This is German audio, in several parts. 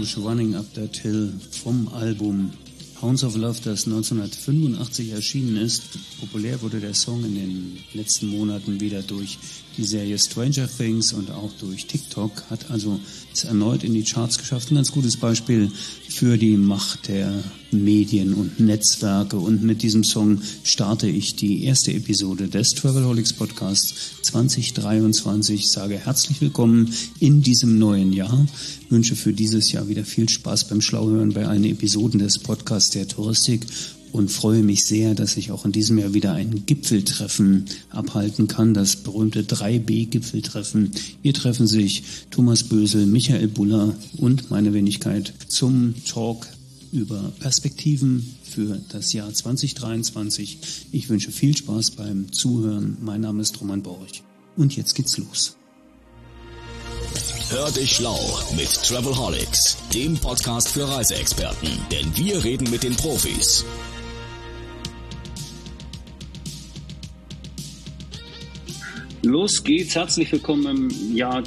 Bush, Running Up That Hill vom Album Hounds of Love, das 1985 erschienen ist. Populär wurde der Song in den letzten Monaten wieder durch die Serie Stranger Things und auch durch TikTok, hat also es erneut in die Charts geschafft. Ein ganz gutes Beispiel für die Macht der Medien und Netzwerke. Und mit diesem Song starte ich die erste Episode des Travelholics Podcasts 2023. Ich sage herzlich willkommen in diesem neuen Jahr. Ich wünsche für dieses Jahr wieder viel Spaß beim Schlauhören bei allen Episoden des Podcasts der Touristik und freue mich sehr, dass ich auch in diesem Jahr wieder ein Gipfeltreffen abhalten kann, das berühmte 3B-Gipfeltreffen. Hier treffen sich Thomas Bösel, Michael Buller und meine Wenigkeit zum Talk über Perspektiven für das Jahr 2023. Ich wünsche viel Spaß beim Zuhören. Mein Name ist Roman Borch und jetzt geht's los. Hör dich schlau mit Travelholics, dem Podcast für Reiseexperten, denn wir reden mit den Profis. Los geht's, herzlich willkommen im Jahr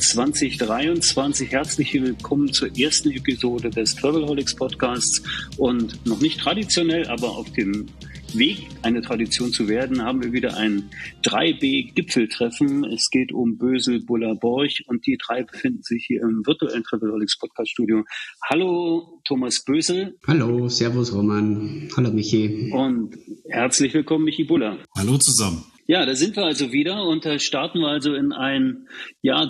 2023, herzlich willkommen zur ersten Episode des Travelholics Podcasts und noch nicht traditionell, aber auf dem Weg, eine Tradition zu werden, haben wir wieder ein 3B-Gipfeltreffen. Es geht um Bösel, Buller, Borch und die drei befinden sich hier im virtuellen Travelholics Podcast Studio. Hallo Thomas Bösel. Hallo, servus Roman. Hallo Michi. Und herzlich willkommen Michi Buller. Hallo zusammen. Ja, da sind wir also wieder und da starten wir also in ein Jahr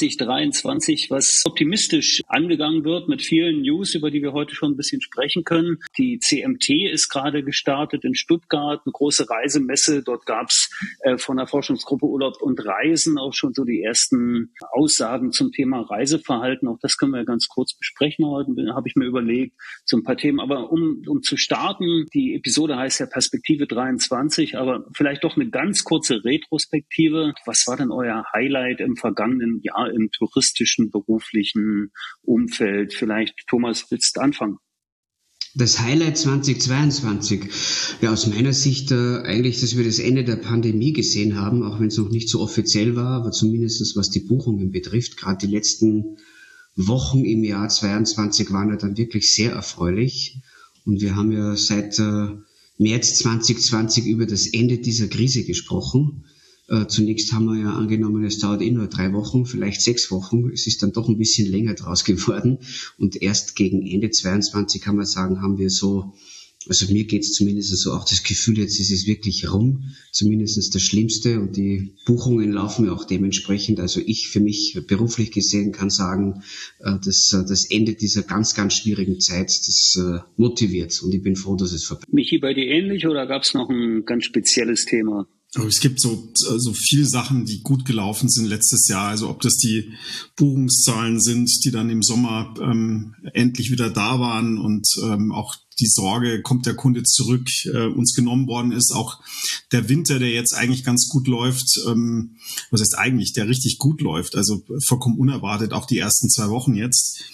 2023, was optimistisch angegangen wird mit vielen News, über die wir heute schon ein bisschen sprechen können. Die CMT ist gerade gestartet in Stuttgart, eine große Reisemesse. Dort gab's von der Forschungsgruppe Urlaub und Reisen auch schon so die ersten Aussagen zum Thema Reiseverhalten. Auch das können wir ganz kurz besprechen heute, habe ich mir überlegt, so ein paar Themen. Aber um zu starten, die Episode heißt ja Perspektive 23, aber vielleicht doch eine ganz kurze Retrospektive. Was war denn euer Highlight im vergangenen Jahr im touristischen, beruflichen Umfeld? Vielleicht, Thomas, willst du anfangen? Das Highlight 2022, ja aus meiner Sicht eigentlich, dass wir das Ende der Pandemie gesehen haben, auch wenn es noch nicht so offiziell war, aber zumindest was die Buchungen betrifft. Gerade die letzten Wochen im Jahr 2022 waren ja dann wirklich sehr erfreulich und wir haben ja seit März 2020 über das Ende dieser Krise gesprochen. Zunächst haben wir ja angenommen, es dauert nur 3 Wochen, vielleicht 6 Wochen. Es ist dann doch ein bisschen länger draus geworden. Und erst gegen Ende 22 kann man sagen, haben wir so, also mir geht's zumindest so auch das Gefühl, jetzt ist es wirklich rum, zumindest das Schlimmste. Und die Buchungen laufen ja auch dementsprechend. Also ich für mich beruflich gesehen kann sagen, dass das Ende dieser ganz, ganz schwierigen Zeit, das motiviert. Und ich bin froh, dass es vorbei ist. Michi, bei dir ähnlich oder gab's noch ein ganz spezielles Thema? Aber es gibt so viele Sachen, die gut gelaufen sind letztes Jahr. Also ob das die Buchungszahlen sind, die dann im Sommer endlich wieder da waren und auch die Sorge, kommt der Kunde zurück, uns genommen worden ist. Auch der Winter, der jetzt eigentlich ganz gut läuft, was heißt eigentlich, der richtig gut läuft, also vollkommen unerwartet, auch die ersten 2 Wochen jetzt.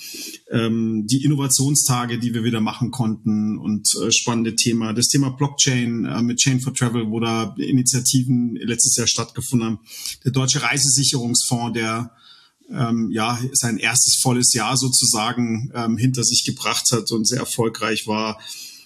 Die Innovationstage, die wir wieder machen konnten und spannende Thema. Das Thema Blockchain mit Chain for Travel, wo da Initiativen letztes Jahr stattgefunden haben. Der Deutsche Reisesicherungsfonds, der sein erstes volles Jahr sozusagen hinter sich gebracht hat und sehr erfolgreich war.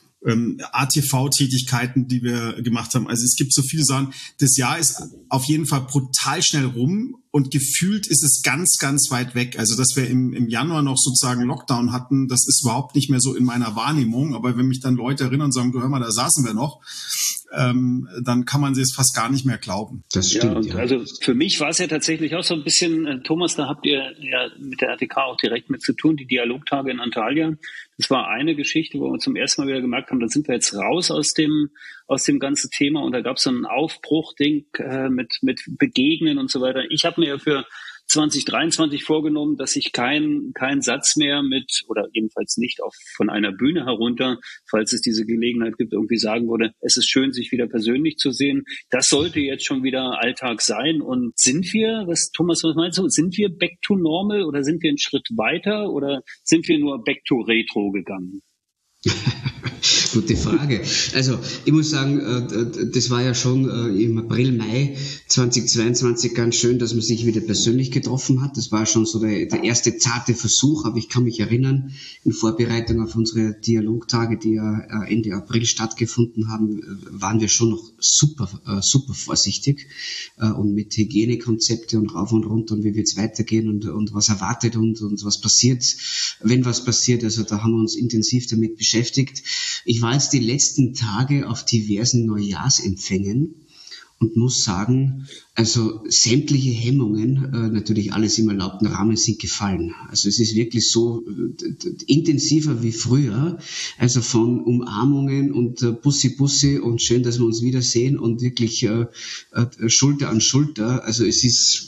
ATV-Tätigkeiten, die wir gemacht haben. Also es gibt so viele Sachen. Das Jahr ist auf jeden Fall brutal schnell rum und gefühlt ist es ganz, ganz weit weg. Also dass wir im Januar noch sozusagen Lockdown hatten, das ist überhaupt nicht mehr so in meiner Wahrnehmung. Aber wenn mich dann Leute erinnern und sagen, du hör mal, da saßen wir noch, dann kann man es fast gar nicht mehr glauben. Das stimmt, ja. Also für mich war es ja tatsächlich auch so ein bisschen, Thomas, da habt ihr ja mit der RTK auch direkt mit zu tun, die Dialogtage in Antalya. Das war eine Geschichte, wo wir zum ersten Mal wieder gemerkt haben, da sind wir jetzt raus aus dem ganzen Thema und da gab es so ein Aufbruchding mit Begegnen und so weiter. Ich habe mir ja für 2023 vorgenommen, dass ich keinen Satz mehr oder jedenfalls nicht von einer Bühne herunter, falls es diese Gelegenheit gibt, irgendwie sagen würde, es ist schön, sich wieder persönlich zu sehen. Das sollte jetzt schon wieder Alltag sein. Und Thomas, was meinst du, sind wir back to normal oder sind wir einen Schritt weiter oder sind wir nur back to retro gegangen? Gute Frage. Also ich muss sagen, das war ja schon im April, Mai 2022 ganz schön, dass man sich wieder persönlich getroffen hat. Das war schon so der erste zarte Versuch, aber ich kann mich erinnern, in Vorbereitung auf unsere Dialogtage, die ja Ende April stattgefunden haben, waren wir schon noch super vorsichtig und mit Hygienekonzepte und rauf und runter und wie wird es weitergehen und was erwartet und was passiert, wenn was passiert. Also da haben wir uns intensiv damit beschäftigt. Ich war jetzt die letzten Tage auf diversen Neujahrsempfängen und muss sagen, also sämtliche Hemmungen, natürlich alles im erlaubten Rahmen, sind gefallen. Also es ist wirklich so intensiver wie früher, also von Umarmungen und Bussi und schön, dass wir uns wiedersehen und wirklich Schulter an Schulter. Also es ist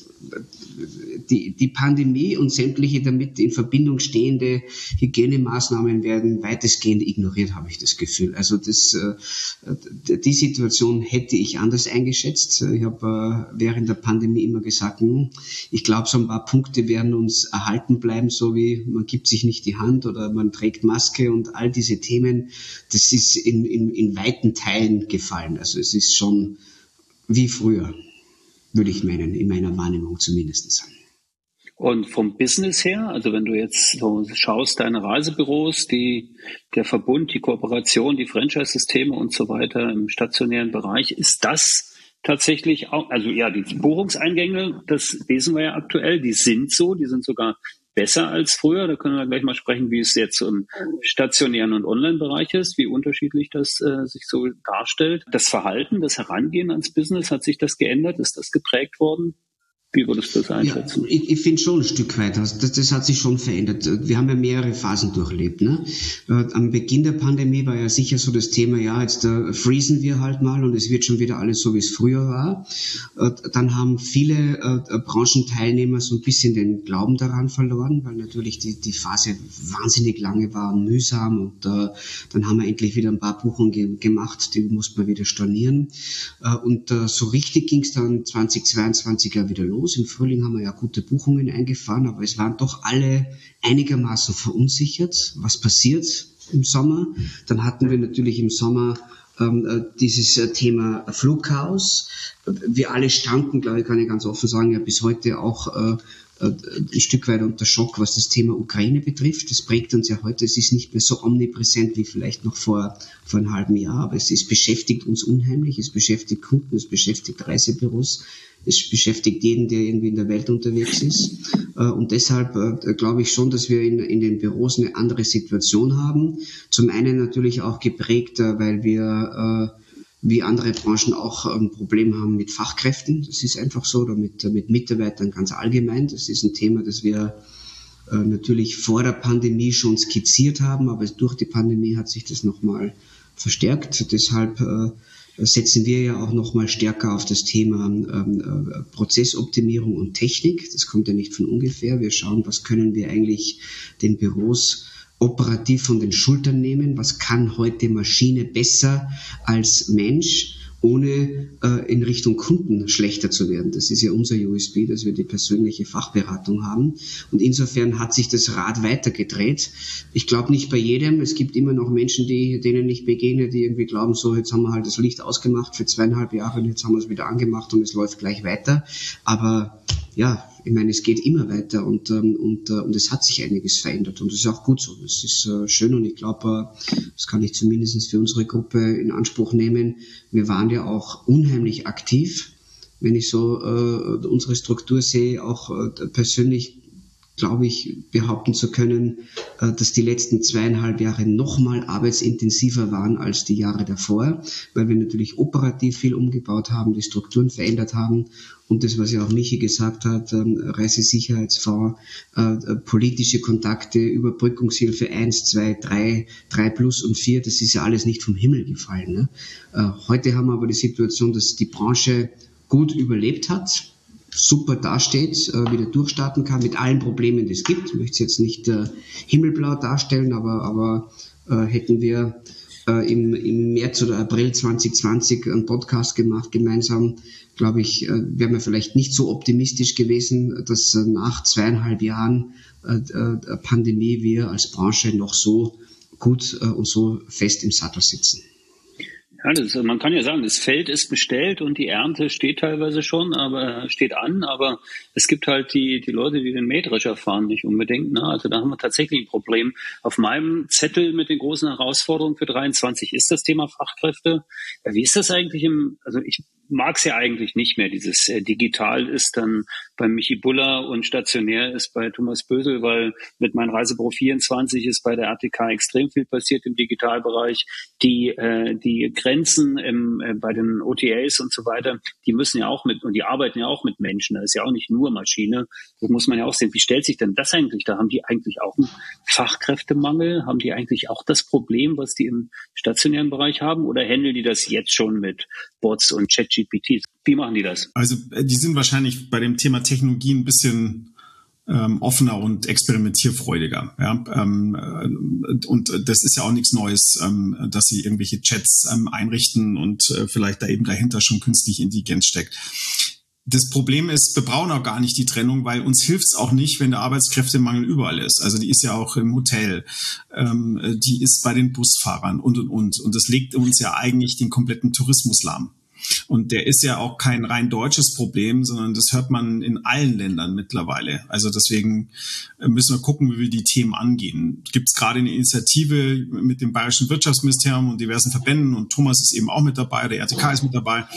die Pandemie und sämtliche damit in Verbindung stehende Hygienemaßnahmen werden weitestgehend ignoriert, habe ich das Gefühl. Also die Situation hätte ich anders eingeschätzt. Ich habe während der Pandemie immer gesagt, ich glaube, so ein paar Punkte werden uns erhalten bleiben, so wie man gibt sich nicht die Hand oder man trägt Maske und all diese Themen, das ist in weiten Teilen gefallen. Also es ist schon wie früher, würde ich meinen, in meiner Wahrnehmung zumindest. Und vom Business her, also wenn du jetzt so schaust, deine Reisebüros, der Verbund, die Kooperation, die Franchise-Systeme und so weiter im stationären Bereich, ist das tatsächlich auch, also ja, die Buchungseingänge, das lesen wir ja aktuell, die sind sogar besser als früher. Da können wir gleich mal sprechen, wie es jetzt im stationären und Online-Bereich ist, wie unterschiedlich das sich so darstellt. Das Verhalten, das Herangehen ans Business, hat sich das geändert? Ist das geprägt worden? Wie würdest du das einschätzen? Ja, ich finde schon ein Stück weit. Das hat sich schon verändert. Wir haben ja mehrere Phasen durchlebt. Ne? Am Beginn der Pandemie war ja sicher so das Thema, ja, jetzt freezen wir halt mal und es wird schon wieder alles so, wie es früher war. Dann haben viele Branchenteilnehmer so ein bisschen den Glauben daran verloren, weil natürlich die Phase wahnsinnig lange war und mühsam und dann haben wir endlich wieder ein paar Buchungen gemacht, die mussten wir wieder stornieren. Und so richtig ging es dann 2022 ja wieder los. Im Frühling haben wir ja gute Buchungen eingefahren, aber es waren doch alle einigermaßen verunsichert. Was passiert im Sommer? Dann hatten wir natürlich im Sommer dieses Thema Flugchaos. Wir alle standen, glaube ich, kann ich ganz offen sagen, ja bis heute auch ein Stück weit unter Schock, was das Thema Ukraine betrifft. Das prägt uns ja heute. Es ist nicht mehr so omnipräsent wie vielleicht noch vor einem halben Jahr, aber es beschäftigt uns unheimlich. Es beschäftigt Kunden, es beschäftigt Reisebüros, es beschäftigt jeden, der irgendwie in der Welt unterwegs ist. Und deshalb glaube ich schon, dass wir in den Büros eine andere Situation haben. Zum einen natürlich auch geprägt, weil wir wie andere Branchen auch ein Problem haben mit Fachkräften. Das ist einfach so, oder mit Mitarbeitern ganz allgemein. Das ist ein Thema, das wir natürlich vor der Pandemie schon skizziert haben, aber durch die Pandemie hat sich das nochmal verstärkt. Deshalb setzen wir ja auch nochmal stärker auf das Thema Prozessoptimierung und Technik. Das kommt ja nicht von ungefähr. Wir schauen, was können wir eigentlich den Büros operativ von den Schultern nehmen. Was kann heute Maschine besser als Mensch, ohne in Richtung Kunden schlechter zu werden. Das ist ja unser USP, dass wir die persönliche Fachberatung haben. Und insofern hat sich das Rad weitergedreht. Ich glaube nicht bei jedem. Es gibt immer noch Menschen, denen ich begegne, die irgendwie glauben, so jetzt haben wir halt das Licht ausgemacht für 2,5 Jahre und jetzt haben wir es wieder angemacht und es läuft gleich weiter. Aber ja, ich meine, es geht immer weiter und es hat sich einiges verändert und das ist auch gut so. Das ist schön und ich glaube, das kann ich zumindest für unsere Gruppe in Anspruch nehmen. Wir waren ja auch unheimlich aktiv. Wenn ich so unsere Struktur sehe, auch persönlich glaube ich, behaupten zu können, dass die letzten 2,5 Jahre nochmal arbeitsintensiver waren als die Jahre davor, weil wir natürlich operativ viel umgebaut haben, die Strukturen verändert haben und das, was ja auch Michi gesagt hat, Reisesicherheitsfonds, politische Kontakte, Überbrückungshilfe 1, 2, 3 plus und 4, das ist ja alles nicht vom Himmel gefallen. Ne? Heute haben wir aber die Situation, dass die Branche gut überlebt hat, super dasteht, wieder durchstarten kann mit allen Problemen, die es gibt. Ich möchte es jetzt nicht himmelblau darstellen, aber hätten wir im März oder April 2020 einen Podcast gemacht gemeinsam, glaube ich, wären wir vielleicht nicht so optimistisch gewesen, dass nach 2,5 Jahren Pandemie wir als Branche noch so gut und so fest im Sattel sitzen. Ja, man kann ja sagen, das Feld ist bestellt und die Ernte steht teilweise schon, steht an, aber es gibt halt die Leute, die den Mähdrescher fahren, nicht unbedingt. Ne? Also da haben wir tatsächlich ein Problem. Auf meinem Zettel mit den großen Herausforderungen für 23 ist das Thema Fachkräfte. Ja, wie ist das eigentlich also ich mag es ja eigentlich nicht mehr. Dieses digital ist dann bei Michi Buller und stationär ist bei Thomas Bösel, weil mit meinem Reisebüro 24 ist bei der RTK extrem viel passiert im Digitalbereich. Die Grenzen bei den OTAs und so weiter, die müssen ja auch und die arbeiten ja auch mit Menschen. Das ist ja auch nicht nur Maschine. Das muss man ja auch sehen. Wie stellt sich denn das eigentlich? Da haben die eigentlich auch einen Fachkräftemangel? Haben die eigentlich auch das Problem, was die im stationären Bereich haben? Oder handeln die das jetzt schon mit Bots und ChatGPT? Wie machen die das? Also die sind wahrscheinlich bei dem Thema Technologie ein bisschen offener und experimentierfreudiger. Ja? Und das ist ja auch nichts Neues, dass sie irgendwelche Chats einrichten und vielleicht da eben dahinter schon künstliche Intelligenz steckt. Das Problem ist, wir brauchen auch gar nicht die Trennung, weil uns hilft es auch nicht, wenn der Arbeitskräftemangel überall ist. Also die ist ja auch im Hotel, die ist bei den Busfahrern und. Und das legt uns ja eigentlich den kompletten Tourismus lahm. Und der ist ja auch kein rein deutsches Problem, sondern das hört man in allen Ländern mittlerweile. Also deswegen müssen wir gucken, wie wir die Themen angehen. Es gibt gerade eine Initiative mit dem Bayerischen Wirtschaftsministerium und diversen Verbänden und Thomas ist eben auch mit dabei, der RTK ist mit dabei,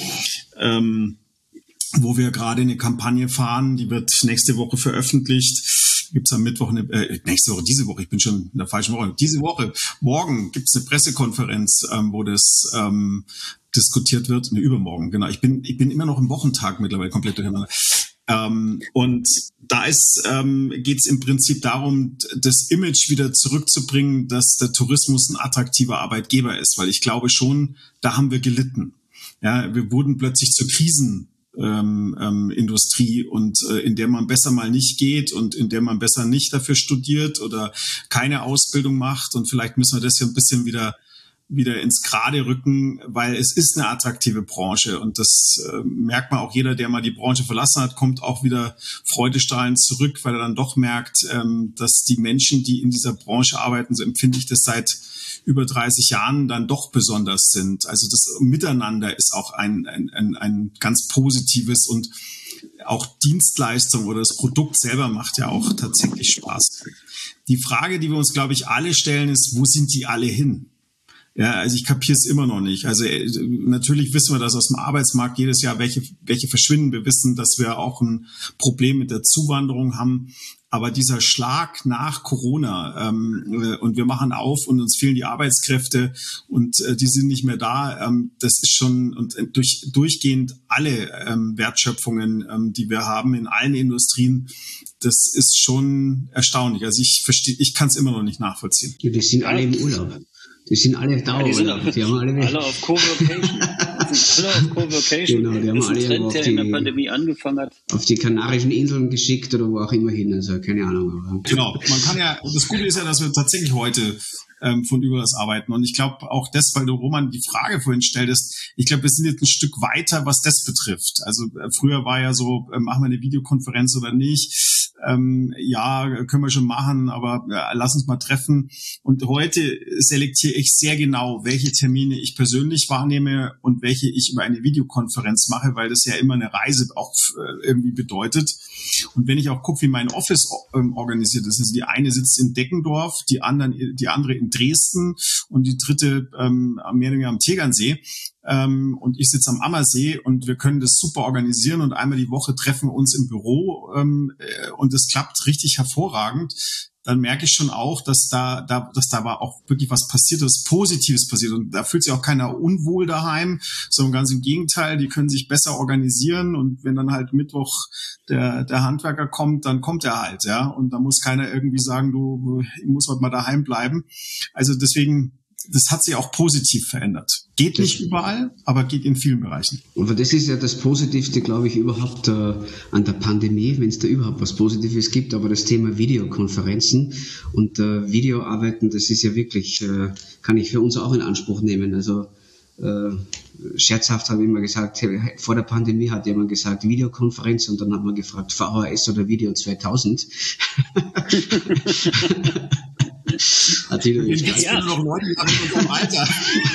wo wir gerade eine Kampagne fahren, die wird nächste Woche veröffentlicht. Gibt's am Mittwoch diese Woche, ich bin schon in der falschen Woche. Morgen gibt's eine Pressekonferenz, wo das diskutiert wird. Übermorgen, genau. Ich bin immer noch im Wochentag mittlerweile komplett durcheinander. Und da geht's im Prinzip darum, das Image wieder zurückzubringen, dass der Tourismus ein attraktiver Arbeitgeber ist, weil ich glaube schon, da haben wir gelitten. Ja, wir wurden plötzlich zur Krisenindustrie und in der man besser mal nicht geht und in der man besser nicht dafür studiert oder keine Ausbildung macht und vielleicht müssen wir das ja ein bisschen wieder ins Gerade rücken, weil es ist eine attraktive Branche und das merkt man auch, jeder, der mal die Branche verlassen hat, kommt auch wieder freudestrahlend zurück, weil er dann doch merkt, dass die Menschen, die in dieser Branche arbeiten, so empfinde ich das seit über 30 Jahren, dann doch besonders sind. Also das Miteinander ist auch ein ganz positives und auch Dienstleistung oder das Produkt selber macht ja auch tatsächlich Spaß. Die Frage, die wir uns, glaube ich, alle stellen, ist, wo sind die alle hin? Ja, also ich kapiere es immer noch nicht. Also natürlich wissen wir, dass aus dem Arbeitsmarkt jedes Jahr welche verschwinden. Wir wissen, dass wir auch ein Problem mit der Zuwanderung haben. Aber dieser Schlag nach Corona und wir machen auf und uns fehlen die Arbeitskräfte und die sind nicht mehr da, das ist schon und durchgehend alle Wertschöpfungen, die wir haben in allen Industrien, das ist schon erstaunlich. Also ich kann es immer noch nicht nachvollziehen. Ja, die sind alle im Urlaub. Die sind alle da. Die sind alle auf Coworcation. Genau, die haben alle Trend, der in der Pandemie angefangen hat. Auf die Kanarischen Inseln geschickt oder wo auch immer hin. Also keine Ahnung. Aber. Genau, man kann ja, das Gute ist ja, dass wir tatsächlich heute von überaus arbeiten. Und ich glaube auch das, weil du, Roman, die Frage vorhin stelltest, ich glaube, wir sind jetzt ein Stück weiter, was das betrifft. Also früher war ja so, machen wir eine Videokonferenz oder nicht? Ja, können wir schon machen, aber lass uns mal treffen. Und heute selektiere ich sehr genau, welche Termine ich persönlich wahrnehme und welche ich über eine Videokonferenz mache, weil das ja immer eine Reise auch irgendwie bedeutet. Und wenn ich auch gucke, wie mein Office organisiert ist, also die eine sitzt in Deckendorf, die andere in Dresden und die dritte mehr oder weniger am Tegernsee. Und ich sitze am Ammersee und wir können das super organisieren und einmal die Woche treffen wir uns im Büro und das klappt richtig hervorragend. Dann merke ich schon auch, dass da auch wirklich was passiert, was Positives passiert. Und da fühlt sich auch keiner unwohl daheim, sondern ganz im Gegenteil, die können sich besser organisieren. Und wenn dann halt Mittwoch der Handwerker kommt, dann kommt er halt, ja. Und da muss keiner irgendwie sagen, du musst heute mal daheim bleiben. Also deswegen, das hat sich auch positiv verändert. Geht nicht überall, aber geht in vielen Bereichen. Aber das ist ja das Positivste, glaube ich, überhaupt an der Pandemie, wenn es da überhaupt was Positives gibt. Aber das Thema Videokonferenzen und Videoarbeiten, das ist ja wirklich, kann ich für uns auch in Anspruch nehmen. Also scherzhaft habe ich immer gesagt, vor der Pandemie hat jemand gesagt Videokonferenz und dann hat man gefragt VHS oder Video 2000. Ja, noch 9 Jahre in unserem Alter.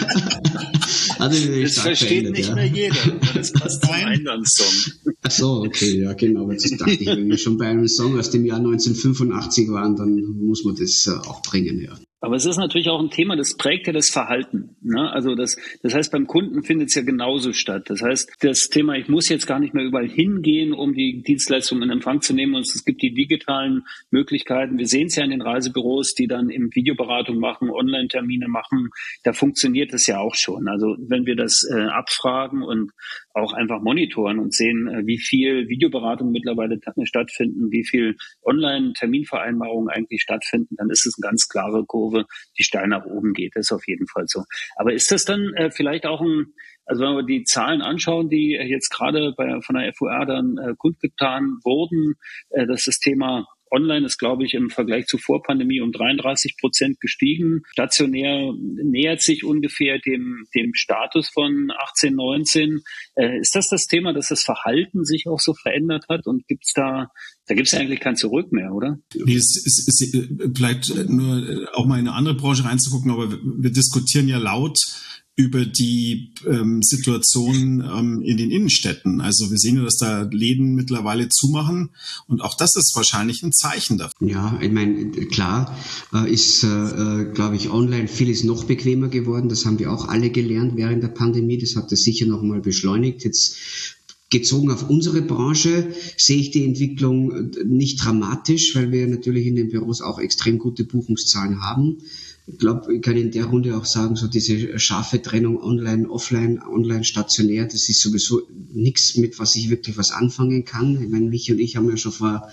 Das versteht nicht mehr jeder. Das passt zum Eingangssong. Ach so, okay, ja genau. Jetzt dachte ich, wenn wir schon bei einem Song aus dem Jahr 1985 waren, dann muss man das auch bringen, ja. Aber es ist natürlich auch ein Thema, das prägt ja das Verhalten. Ne? Also das heißt, beim Kunden findet es ja genauso statt. Das heißt, das Thema, ich muss jetzt gar nicht mehr überall hingehen, um die Dienstleistung in Empfang zu nehmen. Und es gibt die digitalen Möglichkeiten. Wir sehen es ja in den Reisebüros, die dann eben Videoberatung machen, Online-Termine machen. Da funktioniert es ja auch schon. Also wenn wir das abfragen und auch einfach monitoren und sehen, wie viel Videoberatung mittlerweile stattfinden, wie viel Online-Terminvereinbarungen eigentlich stattfinden, dann ist es eine ganz klare Kurve, die steil nach oben geht. Das ist auf jeden Fall so. Aber ist das dann vielleicht auch also wenn wir die Zahlen anschauen, die jetzt gerade von der FUR dann kundgetan wurden, dass das Thema Online ist, glaube ich, im Vergleich zu Vorpandemie um 33% gestiegen. Stationär nähert sich ungefähr dem Status von 18, 19. Ist das Thema, dass das Verhalten sich auch so verändert hat? Und gibt's da gibt's eigentlich kein Zurück mehr, oder? Nee, es bleibt nur auch mal in eine andere Branche reinzugucken, aber wir diskutieren ja laut über die Situation in den Innenstädten. Also wir sehen ja, dass da Läden mittlerweile zumachen und auch das ist wahrscheinlich ein Zeichen dafür. Ja, ich meine, klar ist, glaube ich, online vieles noch bequemer geworden. Das haben wir auch alle gelernt während der Pandemie. Das hat das sicher noch mal beschleunigt. Jetzt bezogen auf unsere Branche sehe ich die Entwicklung nicht dramatisch, weil wir natürlich in den Büros auch extrem gute Buchungszahlen haben. Ich glaube, ich kann in der Runde auch sagen, so diese scharfe Trennung online, offline, online, stationär, das ist sowieso nichts, mit was ich wirklich was anfangen kann. Ich meine, Michi und ich haben ja schon vor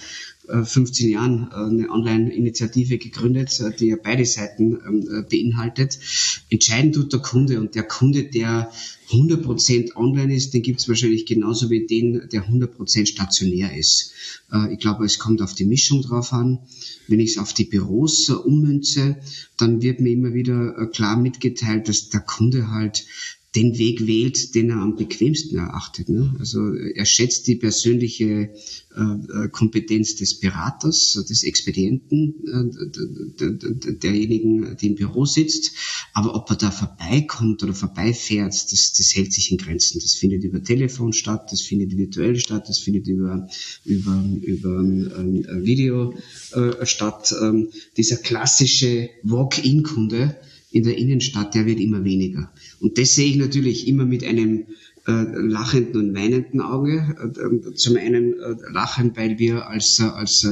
15 Jahren eine Online-Initiative gegründet, die ja beide Seiten beinhaltet. Entscheidend tut der Kunde und der Kunde, der 100% online ist, den gibt es wahrscheinlich genauso wie den, der 100% stationär ist. Ich glaube, es kommt auf die Mischung drauf an. Wenn ich es auf die Büros ummünze, dann wird mir immer wieder klar mitgeteilt, dass der Kunde halt den Weg wählt, den er am bequemsten erachtet. Ne? Also er schätzt die persönliche Kompetenz des Beraters, des Expedienten, derjenigen, die im Büro sitzt. Aber ob er da vorbeikommt oder vorbeifährt, das hält sich in Grenzen. Das findet über Telefon statt, das findet virtuell statt, das findet über Video statt. Dieser klassische Walk-in-Kunde in der Innenstadt, der wird immer weniger. Und das sehe ich natürlich immer mit einem lachenden und weinenden Auge. Zum einen lachen, weil wir als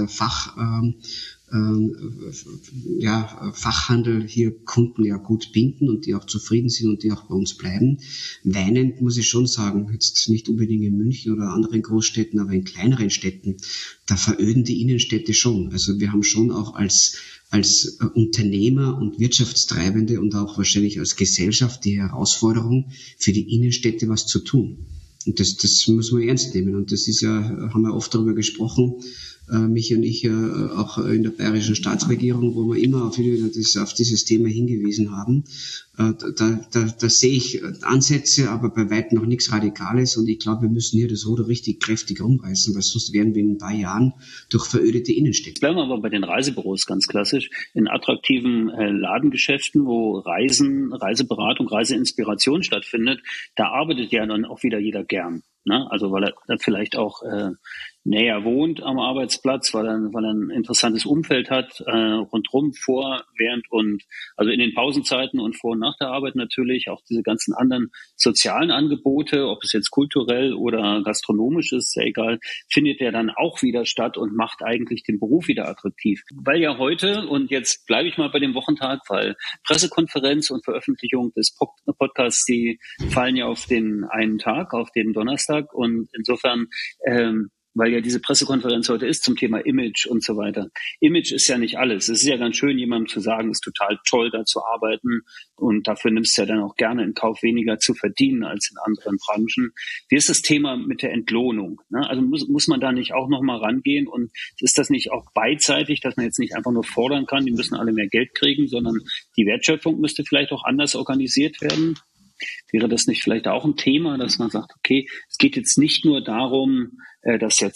Fachhandel hier Kunden ja gut binden und die auch zufrieden sind und die auch bei uns bleiben. Weinend muss ich schon sagen, jetzt nicht unbedingt in München oder anderen Großstädten, aber in kleineren Städten, da veröden die Innenstädte schon. Also wir haben schon auch als Unternehmer und Wirtschaftstreibende und auch wahrscheinlich als Gesellschaft die Herausforderung, für die Innenstädte was zu tun. Und das muss man ernst nehmen. Und das ist ja, haben wir oft darüber gesprochen, Michi und ich auch in der bayerischen Staatsregierung, wo wir immer auf dieses Thema hingewiesen haben. Da sehe ich Ansätze, aber bei weitem noch nichts Radikales. Und ich glaube, wir müssen hier das Ruder richtig kräftig rumreißen, weil sonst werden wir in ein paar Jahren durch verödete Innenstädte. Bleiben wir aber bei den Reisebüros ganz klassisch. In attraktiven Ladengeschäften, wo Reiseberatung, Reiseinspiration stattfindet, da arbeitet ja dann auch wieder jeder gern. Ne? Also weil er dann vielleicht auch näher wohnt am Arbeitsplatz, weil er ein interessantes Umfeld hat, rundherum, vor, während und also in den Pausenzeiten und vor und nach der Arbeit natürlich, auch diese ganzen anderen sozialen Angebote, ob es jetzt kulturell oder gastronomisch ist, sehr egal, findet ja dann auch wieder statt und macht eigentlich den Beruf wieder attraktiv. Weil ja heute, und jetzt bleibe ich mal bei dem Wochentag, weil Pressekonferenz und Veröffentlichung des Podcasts, die fallen ja auf den einen Tag, auf den Donnerstag und insofern weil ja diese Pressekonferenz heute ist zum Thema Image und so weiter. Image ist ja nicht alles. Es ist ja ganz schön, jemandem zu sagen, es ist total toll, da zu arbeiten und dafür nimmst du ja dann auch gerne in Kauf, weniger zu verdienen als in anderen Branchen. Wie ist das Thema mit der Entlohnung? Ne? Also muss man da nicht auch nochmal rangehen und ist das nicht auch beidseitig, dass man jetzt nicht einfach nur fordern kann, die müssen alle mehr Geld kriegen, sondern die Wertschöpfung müsste vielleicht auch anders organisiert werden? Wäre das nicht vielleicht auch ein Thema, dass man sagt, okay, es geht jetzt nicht nur darum, dass jetzt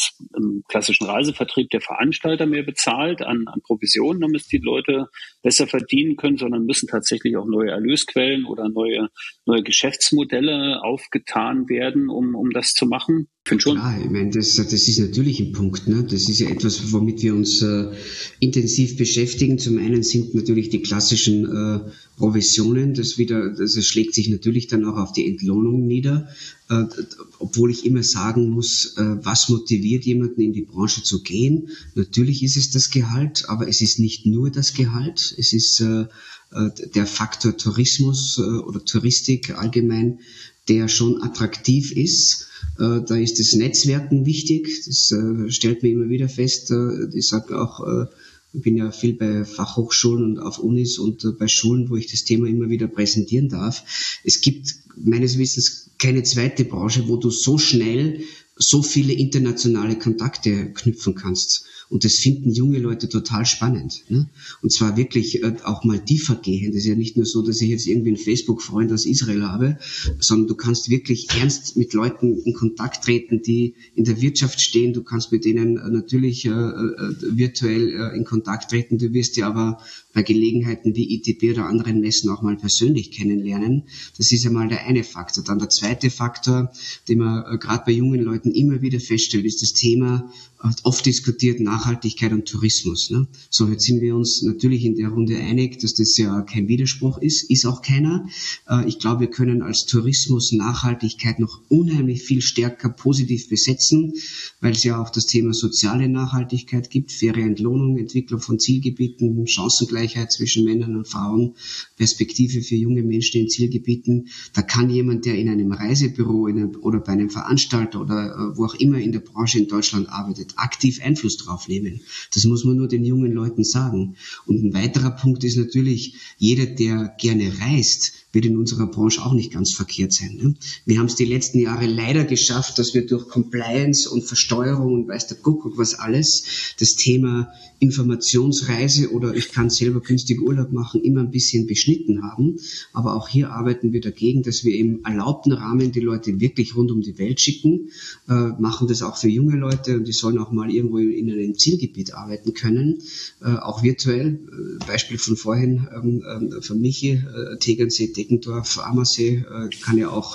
im klassischen Reisevertrieb der Veranstalter mehr bezahlt an Provisionen, damit die Leute besser verdienen können, sondern müssen tatsächlich auch neue Erlösquellen oder neue Geschäftsmodelle aufgetan werden, um das zu machen. Ich finde schon. Ja, ich meine, das ist natürlich ein Punkt. Ne? Das ist ja etwas, womit wir uns intensiv beschäftigen. Zum einen sind natürlich die klassischen Provisionen, das schlägt sich natürlich dann auch auf die Entlohnung nieder. Obwohl ich immer sagen muss, was motiviert jemanden in die Branche zu gehen? Natürlich ist es das Gehalt, aber es ist nicht nur das Gehalt. Es ist der Faktor Tourismus oder Touristik allgemein, der schon attraktiv ist. Da ist das Netzwerken wichtig. Das stellt man immer wieder fest. Ich sage auch, ich bin ja viel bei Fachhochschulen und auf Unis und bei Schulen, wo ich das Thema immer wieder präsentieren darf. Es gibt meines Wissens keine zweite Branche, wo du so schnell so viele internationale Kontakte knüpfen kannst. Und das finden junge Leute total spannend. Ne? Und zwar wirklich auch mal tiefer gehen. Das ist ja nicht nur so, dass ich jetzt irgendwie einen Facebook-Freund aus Israel habe, sondern du kannst wirklich ernst mit Leuten in Kontakt treten, die in der Wirtschaft stehen. Du kannst mit denen natürlich virtuell in Kontakt treten. Du wirst ja aber bei Gelegenheiten wie ITB oder anderen Messen auch mal persönlich kennenlernen. Das ist einmal der eine Faktor. Dann der zweite Faktor, den man gerade bei jungen Leuten immer wieder feststellt, ist das Thema, oft diskutiert, Nachhaltigkeit und Tourismus. Ne? So, jetzt sind wir uns natürlich in der Runde einig, dass das ja kein Widerspruch ist auch keiner. Ich glaube, wir können als Tourismus Nachhaltigkeit noch unheimlich viel stärker positiv besetzen, weil es ja auch das Thema soziale Nachhaltigkeit gibt, faire Entlohnung, Entwicklung von Zielgebieten, Chancengleichheit zwischen Männern und Frauen, Perspektive für junge Menschen in Zielgebieten. Da kann jemand, der in einem Reisebüro oder bei einem Veranstalter oder wo auch immer in der Branche in Deutschland arbeitet, aktiv Einfluss drauf nehmen. Das muss man nur den jungen Leuten sagen. Und ein weiterer Punkt ist natürlich, jeder, der gerne reist, wird in unserer Branche auch nicht ganz verkehrt sein. Ne? Wir haben es die letzten Jahre leider geschafft, dass wir durch Compliance und Versteuerung und weiß der Kuckuck was alles, das Thema Informationsreise oder ich kann selber günstig Urlaub machen, immer ein bisschen beschnitten haben. Aber auch hier arbeiten wir dagegen, dass wir im erlaubten Rahmen die Leute wirklich rund um die Welt schicken, machen das auch für junge Leute und die sollen auch mal irgendwo in einem Zielgebiet arbeiten können, auch virtuell. Beispiel von vorhin von Michi, Tegernsee, Deckendorf, Ammersee, kann ja auch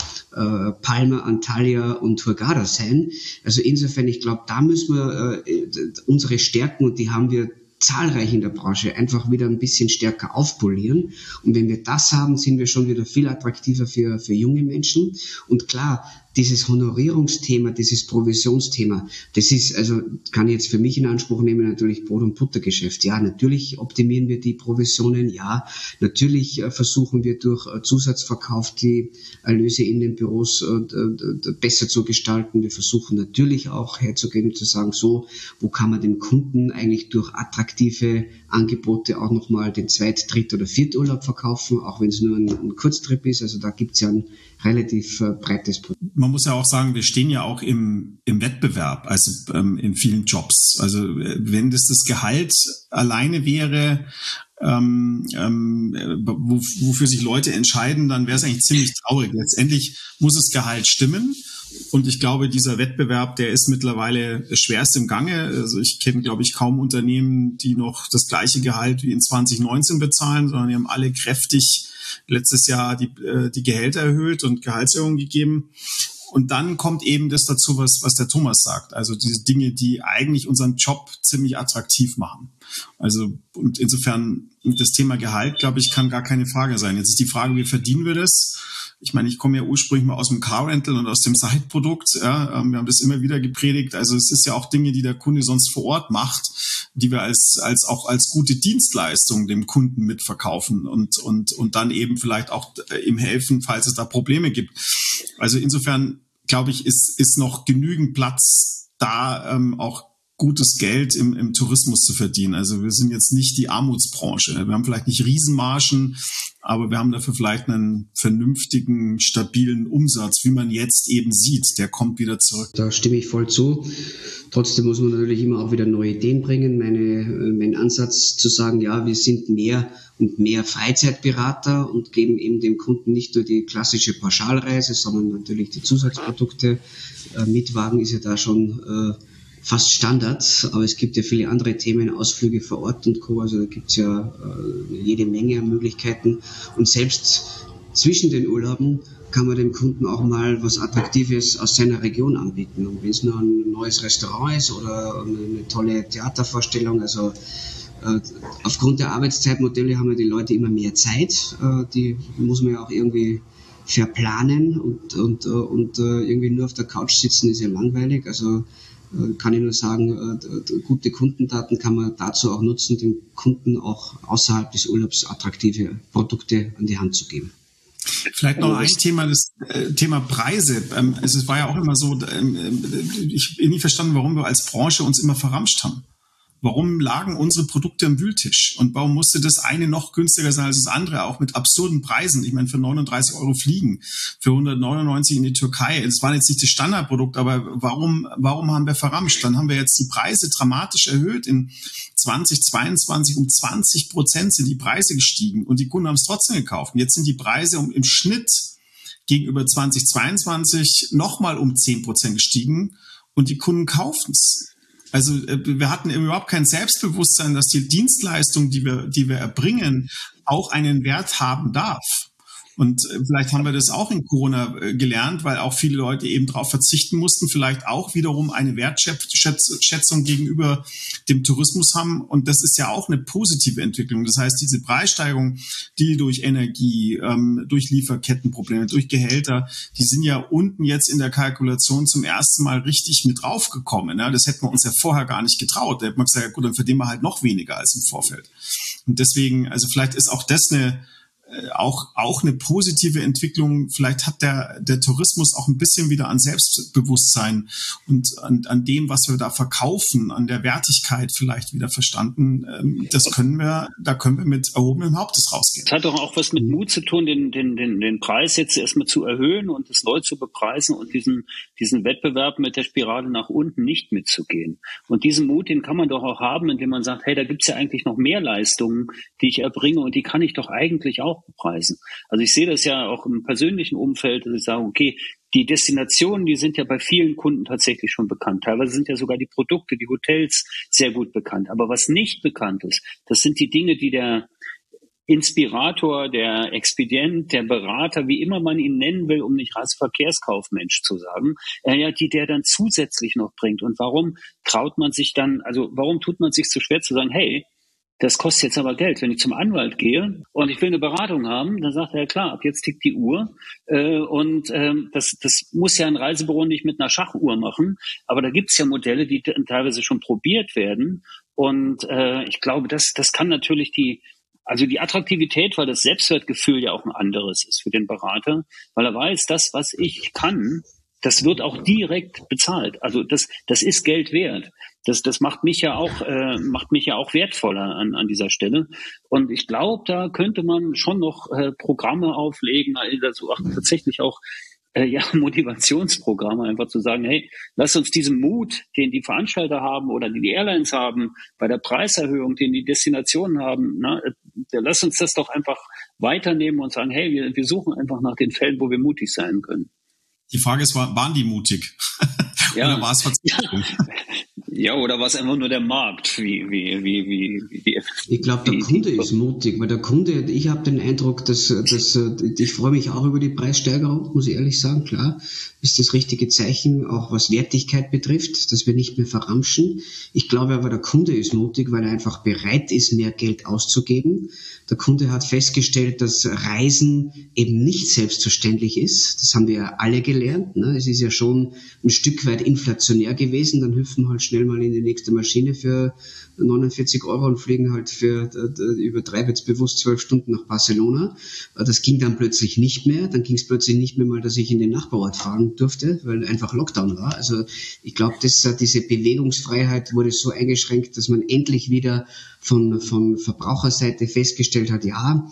Palma, Antalya und Hurghada sein. Also insofern, ich glaube, da müssen wir unsere Stärken, und die haben wir zahlreich in der Branche, einfach wieder ein bisschen stärker aufpolieren. Und wenn wir das haben, sind wir schon wieder viel attraktiver für junge Menschen. Und klar, dieses Honorierungsthema, dieses Provisionsthema, das ist, also kann ich jetzt für mich in Anspruch nehmen, natürlich Brot- und Buttergeschäft. Ja, natürlich optimieren wir die Provisionen. Ja, natürlich versuchen wir durch Zusatzverkauf die Erlöse in den Büros besser zu gestalten. Wir versuchen natürlich auch herzugehen und zu sagen, so, wo kann man dem Kunden eigentlich durch attraktive Angebote auch nochmal den Zweit-, Dritt- oder Vierturlaub verkaufen, auch wenn es nur ein Kurztrip ist. Also da gibt es ja ein relativ breites Produkt. Man muss ja auch sagen, wir stehen ja auch im Wettbewerb, also in vielen Jobs. Also wenn das Gehalt alleine wäre, wofür sich Leute entscheiden, dann wäre es eigentlich ziemlich traurig. Letztendlich muss das Gehalt stimmen. Und ich glaube, dieser Wettbewerb, der ist mittlerweile schwerst im Gange. Also ich kenne, glaube ich, kaum Unternehmen, die noch das gleiche Gehalt wie in 2019 bezahlen, sondern die haben alle kräftig letztes Jahr die Gehälter erhöht und Gehaltserhöhungen gegeben. Und dann kommt eben das dazu, was der Thomas sagt. Also diese Dinge, die eigentlich unseren Job ziemlich attraktiv machen. Also, und insofern, das Thema Gehalt, glaube ich, kann gar keine Frage sein. Jetzt ist die Frage, wie verdienen wir das? Ich meine, ich komme ja ursprünglich mal aus dem Car-Rental und aus dem Side-Produkt. Ja, wir haben das immer wieder gepredigt. Also es ist ja auch Dinge, die der Kunde sonst vor Ort macht, die wir auch als gute Dienstleistung dem Kunden mitverkaufen und dann eben vielleicht auch ihm helfen, falls es da Probleme gibt. Also insofern, glaube ich, ist noch genügend Platz da, auch gutes Geld im Tourismus zu verdienen. Also wir sind jetzt nicht die Armutsbranche. Wir haben vielleicht nicht Riesenmargen, aber wir haben dafür vielleicht einen vernünftigen, stabilen Umsatz, wie man jetzt eben sieht. Der kommt wieder zurück. Da stimme ich voll zu. Trotzdem muss man natürlich immer auch wieder neue Ideen bringen. Mein Ansatz zu sagen, ja, wir sind mehr und mehr Freizeitberater und geben eben dem Kunden nicht nur die klassische Pauschalreise, sondern natürlich die Zusatzprodukte. Mietwagen ist ja da schon fast Standard, aber es gibt ja viele andere Themen, Ausflüge vor Ort und Co. Also da gibt es ja jede Menge an Möglichkeiten. Und selbst zwischen den Urlauben kann man dem Kunden auch mal was Attraktives aus seiner Region anbieten. Und wenn es nur ein neues Restaurant ist oder eine tolle Theatervorstellung, also aufgrund der Arbeitszeitmodelle haben ja die Leute immer mehr Zeit. Die muss man ja auch irgendwie verplanen und irgendwie nur auf der Couch sitzen ist ja langweilig. Also kann ich nur sagen, gute Kundendaten kann man dazu auch nutzen, dem Kunden auch außerhalb des Urlaubs attraktive Produkte an die Hand zu geben. Vielleicht noch ein Thema, das Thema Preise. Es war ja auch immer so, ich habe nie verstanden, warum wir als Branche uns immer verramscht haben. Warum lagen unsere Produkte am Wühltisch? Und warum musste das eine noch günstiger sein als das andere, auch mit absurden Preisen? Ich meine, für 39 € fliegen, für 199 in die Türkei. Das war jetzt nicht das Standardprodukt, aber warum haben wir verramscht? Dann haben wir jetzt die Preise dramatisch erhöht. In 2022 um 20% sind die Preise gestiegen und die Kunden haben es trotzdem gekauft. Und jetzt sind die Preise im Schnitt gegenüber 2022 nochmal um 10% gestiegen und die Kunden kaufen es. Also wir hatten überhaupt kein Selbstbewusstsein, dass die Dienstleistung, die wir erbringen, auch einen Wert haben darf. Und vielleicht haben wir das auch in Corona gelernt, weil auch viele Leute eben darauf verzichten mussten, vielleicht auch wiederum eine Wertschätzung gegenüber dem Tourismus haben. Und das ist ja auch eine positive Entwicklung. Das heißt, diese Preissteigerung, die durch Energie, durch Lieferkettenprobleme, durch Gehälter, die sind ja unten jetzt in der Kalkulation zum ersten Mal richtig mit draufgekommen. Ja, das hätten wir uns ja vorher gar nicht getraut. Da hätte man gesagt, ja gut, dann verdienen wir halt noch weniger als im Vorfeld. Und deswegen, also vielleicht ist auch das auch eine positive Entwicklung. Vielleicht hat der Tourismus auch ein bisschen wieder an Selbstbewusstsein und an dem, was wir da verkaufen, an der Wertigkeit vielleicht wieder verstanden. Da können wir mit erhobenem Hauptes rausgehen. Das hat doch auch was mit Mut zu tun, den Preis jetzt erstmal zu erhöhen und es neu zu bepreisen und diesen Wettbewerb mit der Spirale nach unten nicht mitzugehen. Und diesen Mut, den kann man doch auch haben, indem man sagt, hey, da gibt's ja eigentlich noch mehr Leistungen, die ich erbringe und die kann ich doch eigentlich auch bepreisen. Also ich sehe das ja auch im persönlichen Umfeld, dass ich sage, okay, die Destinationen, die sind ja bei vielen Kunden tatsächlich schon bekannt. Teilweise sind ja sogar die Produkte, die Hotels sehr gut bekannt. Aber was nicht bekannt ist, das sind die Dinge, die der Inspirator, der Expedient, der Berater, wie immer man ihn nennen will, um nicht Reiseverkehrskaufmensch zu sagen, die der dann zusätzlich noch bringt. Und warum tut man sich so schwer zu sagen, hey, das kostet jetzt aber Geld. Wenn ich zum Anwalt gehe und ich will eine Beratung haben, dann sagt er, klar, ab jetzt tickt die Uhr. Das muss ja ein Reisebüro nicht mit einer Schachuhr machen. Aber da gibt's ja Modelle, die teilweise schon probiert werden. Und ich glaube, das kann natürlich die Attraktivität, weil das Selbstwertgefühl ja auch ein anderes ist für den Berater, weil er weiß, das, was ich kann, das wird auch direkt bezahlt. Also das ist Geld wert. Das macht mich ja auch wertvoller an dieser Stelle. Und ich glaube, da könnte man schon noch Programme auflegen, also auch tatsächlich auch Motivationsprogramme, einfach zu sagen, hey, lass uns diesen Mut, den die Veranstalter haben oder die Airlines haben, bei der Preiserhöhung, den die Destinationen haben, lass uns das doch einfach weiternehmen und sagen, hey, wir suchen einfach nach den Fällen, wo wir mutig sein können. Die Frage ist, waren die mutig? Ja. Oder war es Verzweiflung? Ja, oder war es einfach nur der Markt? Ich glaube, der Kunde ist mutig, weil der Kunde, ich habe den Eindruck, dass ich freue mich auch über die Preissteigerung, muss ich ehrlich sagen, klar, ist das richtige Zeichen, auch was Wertigkeit betrifft, dass wir nicht mehr verramschen. Ich glaube aber, der Kunde ist mutig, weil er einfach bereit ist, mehr Geld auszugeben. Der Kunde hat festgestellt, dass Reisen eben nicht selbstverständlich ist. Das haben wir ja alle gelernt. Ne? Es ist ja schon ein Stück weit inflationär gewesen. Dann hüpfen wir halt schnell mal in die nächste Maschine für 49 € und fliegen halt übertreibe jetzt bewusst 12 Stunden nach Barcelona. Das ging dann plötzlich nicht mehr. Dann ging es plötzlich nicht mehr mal, dass ich in den Nachbarort fahren durfte, weil einfach Lockdown war. Also ich glaube, diese Bewegungsfreiheit wurde so eingeschränkt, dass man endlich wieder von Verbraucherseite festgestellt hat, ja,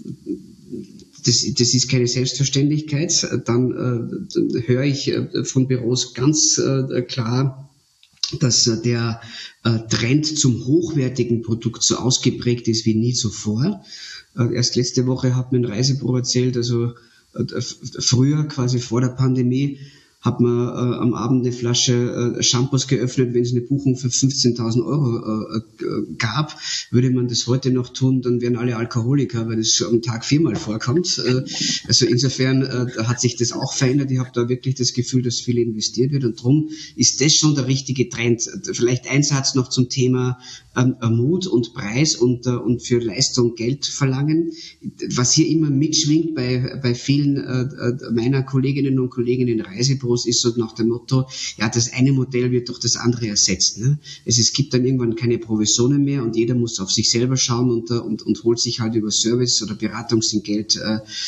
das ist keine Selbstverständlichkeit. Dann höre ich von Büros ganz klar, dass der Trend zum hochwertigen Produkt so ausgeprägt ist wie nie zuvor. Erst letzte Woche hat mir ein Reisebüro erzählt, also früher, quasi vor der Pandemie, hat man am Abend eine Flasche Shampoos geöffnet, wenn es eine Buchung für 15.000 Euro gab. Würde man das heute noch tun, dann wären alle Alkoholiker, weil das am Tag 4-mal vorkommt. Also insofern hat sich das auch verändert. Ich habe da wirklich das Gefühl, dass viel investiert wird und darum ist das schon der richtige Trend. Vielleicht ein Satz noch zum Thema Mut und Preis und für Leistung Geld verlangen. Was hier immer mitschwingt bei vielen meiner Kolleginnen und Kollegen in Reisebüros ist so nach dem Motto, ja, das eine Modell wird durch das andere ersetzt. Ne? Es gibt dann irgendwann keine Provisionen mehr und jeder muss auf sich selber schauen und holt sich halt über Service oder Beratungsgeld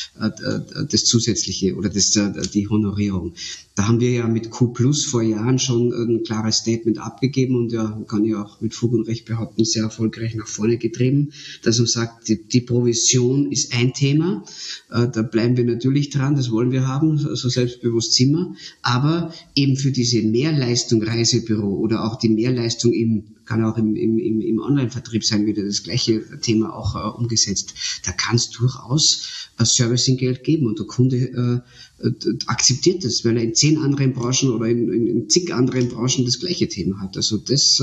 das zusätzliche oder die Honorierung. Da haben wir ja mit Q+ vor Jahren schon ein klares Statement abgegeben und ja, kann ich auch mit Fug und Recht behaupten, sehr erfolgreich nach vorne getrieben, dass man sagt, die Provision ist ein Thema, da bleiben wir natürlich dran, das wollen wir haben, so selbstbewusst sind wir, aber eben für diese Mehrleistung Reisebüro oder auch die Mehrleistung kann auch im Online-Vertrieb sein, wieder das gleiche Thema auch umgesetzt. Da kann es durchaus Servicing-Geld geben und der Kunde akzeptiert das, weil er in 10 anderen Branchen oder in zig anderen Branchen das gleiche Thema hat. Also das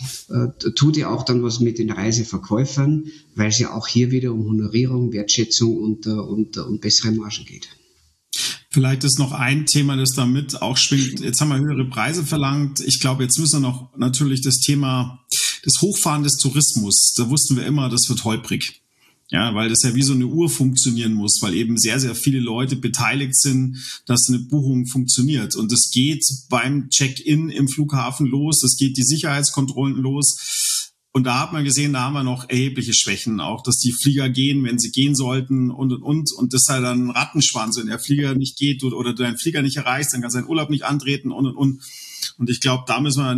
tut ja auch dann was mit den Reiseverkäufern, weil es ja auch hier wieder um Honorierung, Wertschätzung und bessere Margen geht. Vielleicht ist noch ein Thema, das damit auch schwingt. Jetzt haben wir höhere Preise verlangt. Ich glaube, jetzt müssen wir noch natürlich das Thema des Hochfahren des Tourismus. Da wussten wir immer, das wird holprig. Ja, weil das ja wie so eine Uhr funktionieren muss, weil eben sehr, sehr viele Leute beteiligt sind, dass eine Buchung funktioniert. Und es geht beim Check-in im Flughafen los, es geht die Sicherheitskontrollen los. Und da hat man gesehen, da haben wir noch erhebliche Schwächen, auch dass die Flieger gehen, wenn sie gehen sollten und. Und das ist halt dann ein Rattenschwanz, wenn der Flieger nicht geht oder du deinen Flieger nicht erreichst, dann kannst du deinen Urlaub nicht antreten und. Und ich glaube, da müssen wir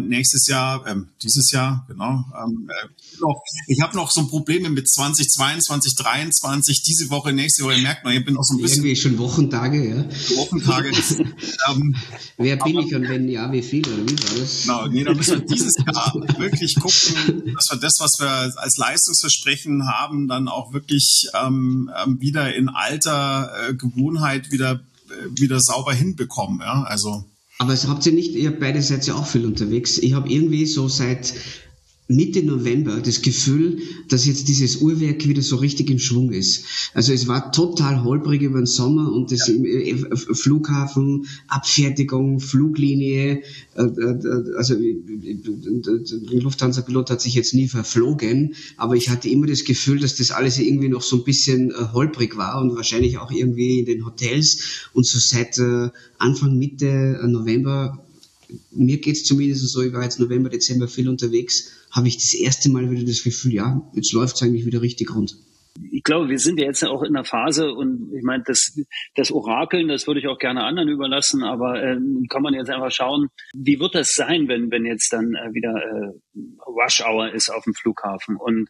dieses Jahr, genau. Ich habe noch so Probleme mit 2022, 2023, diese Woche, nächste Woche, merkt man, ich bin noch so ein bisschen... Irgendwie schon Wochentage, ja. Wochentage. Wer bin ich und wenn ja, wie viel oder wie war das? Genau, da müssen wir dieses Jahr wirklich gucken, dass wir das, was wir als Leistungsversprechen haben, dann auch wirklich wieder in alter Gewohnheit wieder sauber hinbekommen, ja, also... Aber es habt ihr nicht, ihr beide seid ja auch viel unterwegs. Ich habe irgendwie so seit Mitte November das Gefühl, dass jetzt dieses Uhrwerk wieder so richtig in Schwung ist. Also es war total holprig über den Sommer und das Flughafen, Abfertigung, Fluglinie, also der Lufthansa-Pilot hat sich jetzt nie verflogen, aber ich hatte immer das Gefühl, dass das alles irgendwie noch so ein bisschen holprig war und wahrscheinlich auch irgendwie in den Hotels und so seit Anfang, Mitte November, mir geht's zumindest so, ich war jetzt November, Dezember viel unterwegs, habe ich das erste Mal wieder das Gefühl, ja, jetzt läuft's eigentlich wieder richtig rund. Ich glaube, wir sind ja jetzt auch in der Phase und ich meine, das Orakeln, das würde ich auch gerne anderen überlassen, aber kann man jetzt einfach schauen, wie wird das sein, wenn jetzt dann wieder Rush Hour ist auf dem Flughafen und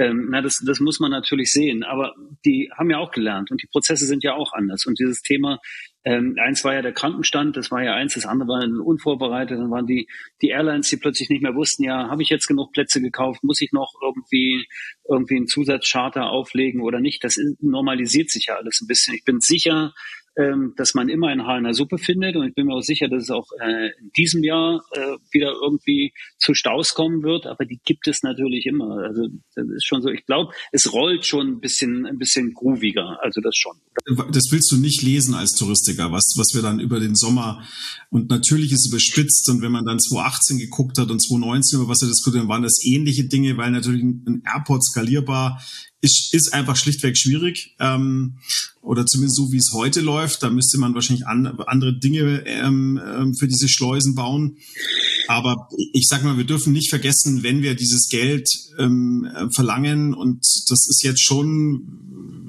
das muss man natürlich sehen, aber die haben ja auch gelernt und die Prozesse sind ja auch anders und dieses Thema, eins war ja der Krankenstand, das war ja eins, das andere war unvorbereitet, dann waren die Airlines, die plötzlich nicht mehr wussten, ja, habe ich jetzt genug Plätze gekauft, muss ich noch irgendwie einen Zusatzcharter auflegen oder nicht, das normalisiert sich ja alles ein bisschen. Ich bin sicher, dass man immer ein Haar in der Suppe findet und ich bin mir auch sicher, dass es auch in diesem Jahr wieder irgendwie zu Staus kommen wird, aber die gibt es natürlich immer. Also das ist schon so, ich glaube, es rollt schon ein bisschen grooviger, also das schon. Das willst du nicht lesen als Touristiker, was wir dann über den Sommer, und natürlich ist es überspitzt und wenn man dann 2018 geguckt hat und 2019, über was wir diskutiert haben, waren das ähnliche Dinge, weil natürlich ein Airport skalierbar ist einfach schlichtweg schwierig, oder zumindest so, wie es heute läuft. Da müsste man wahrscheinlich andere Dinge für diese Schleusen bauen. Aber ich sag mal, wir dürfen nicht vergessen, wenn wir dieses Geld verlangen, und das ist jetzt schon,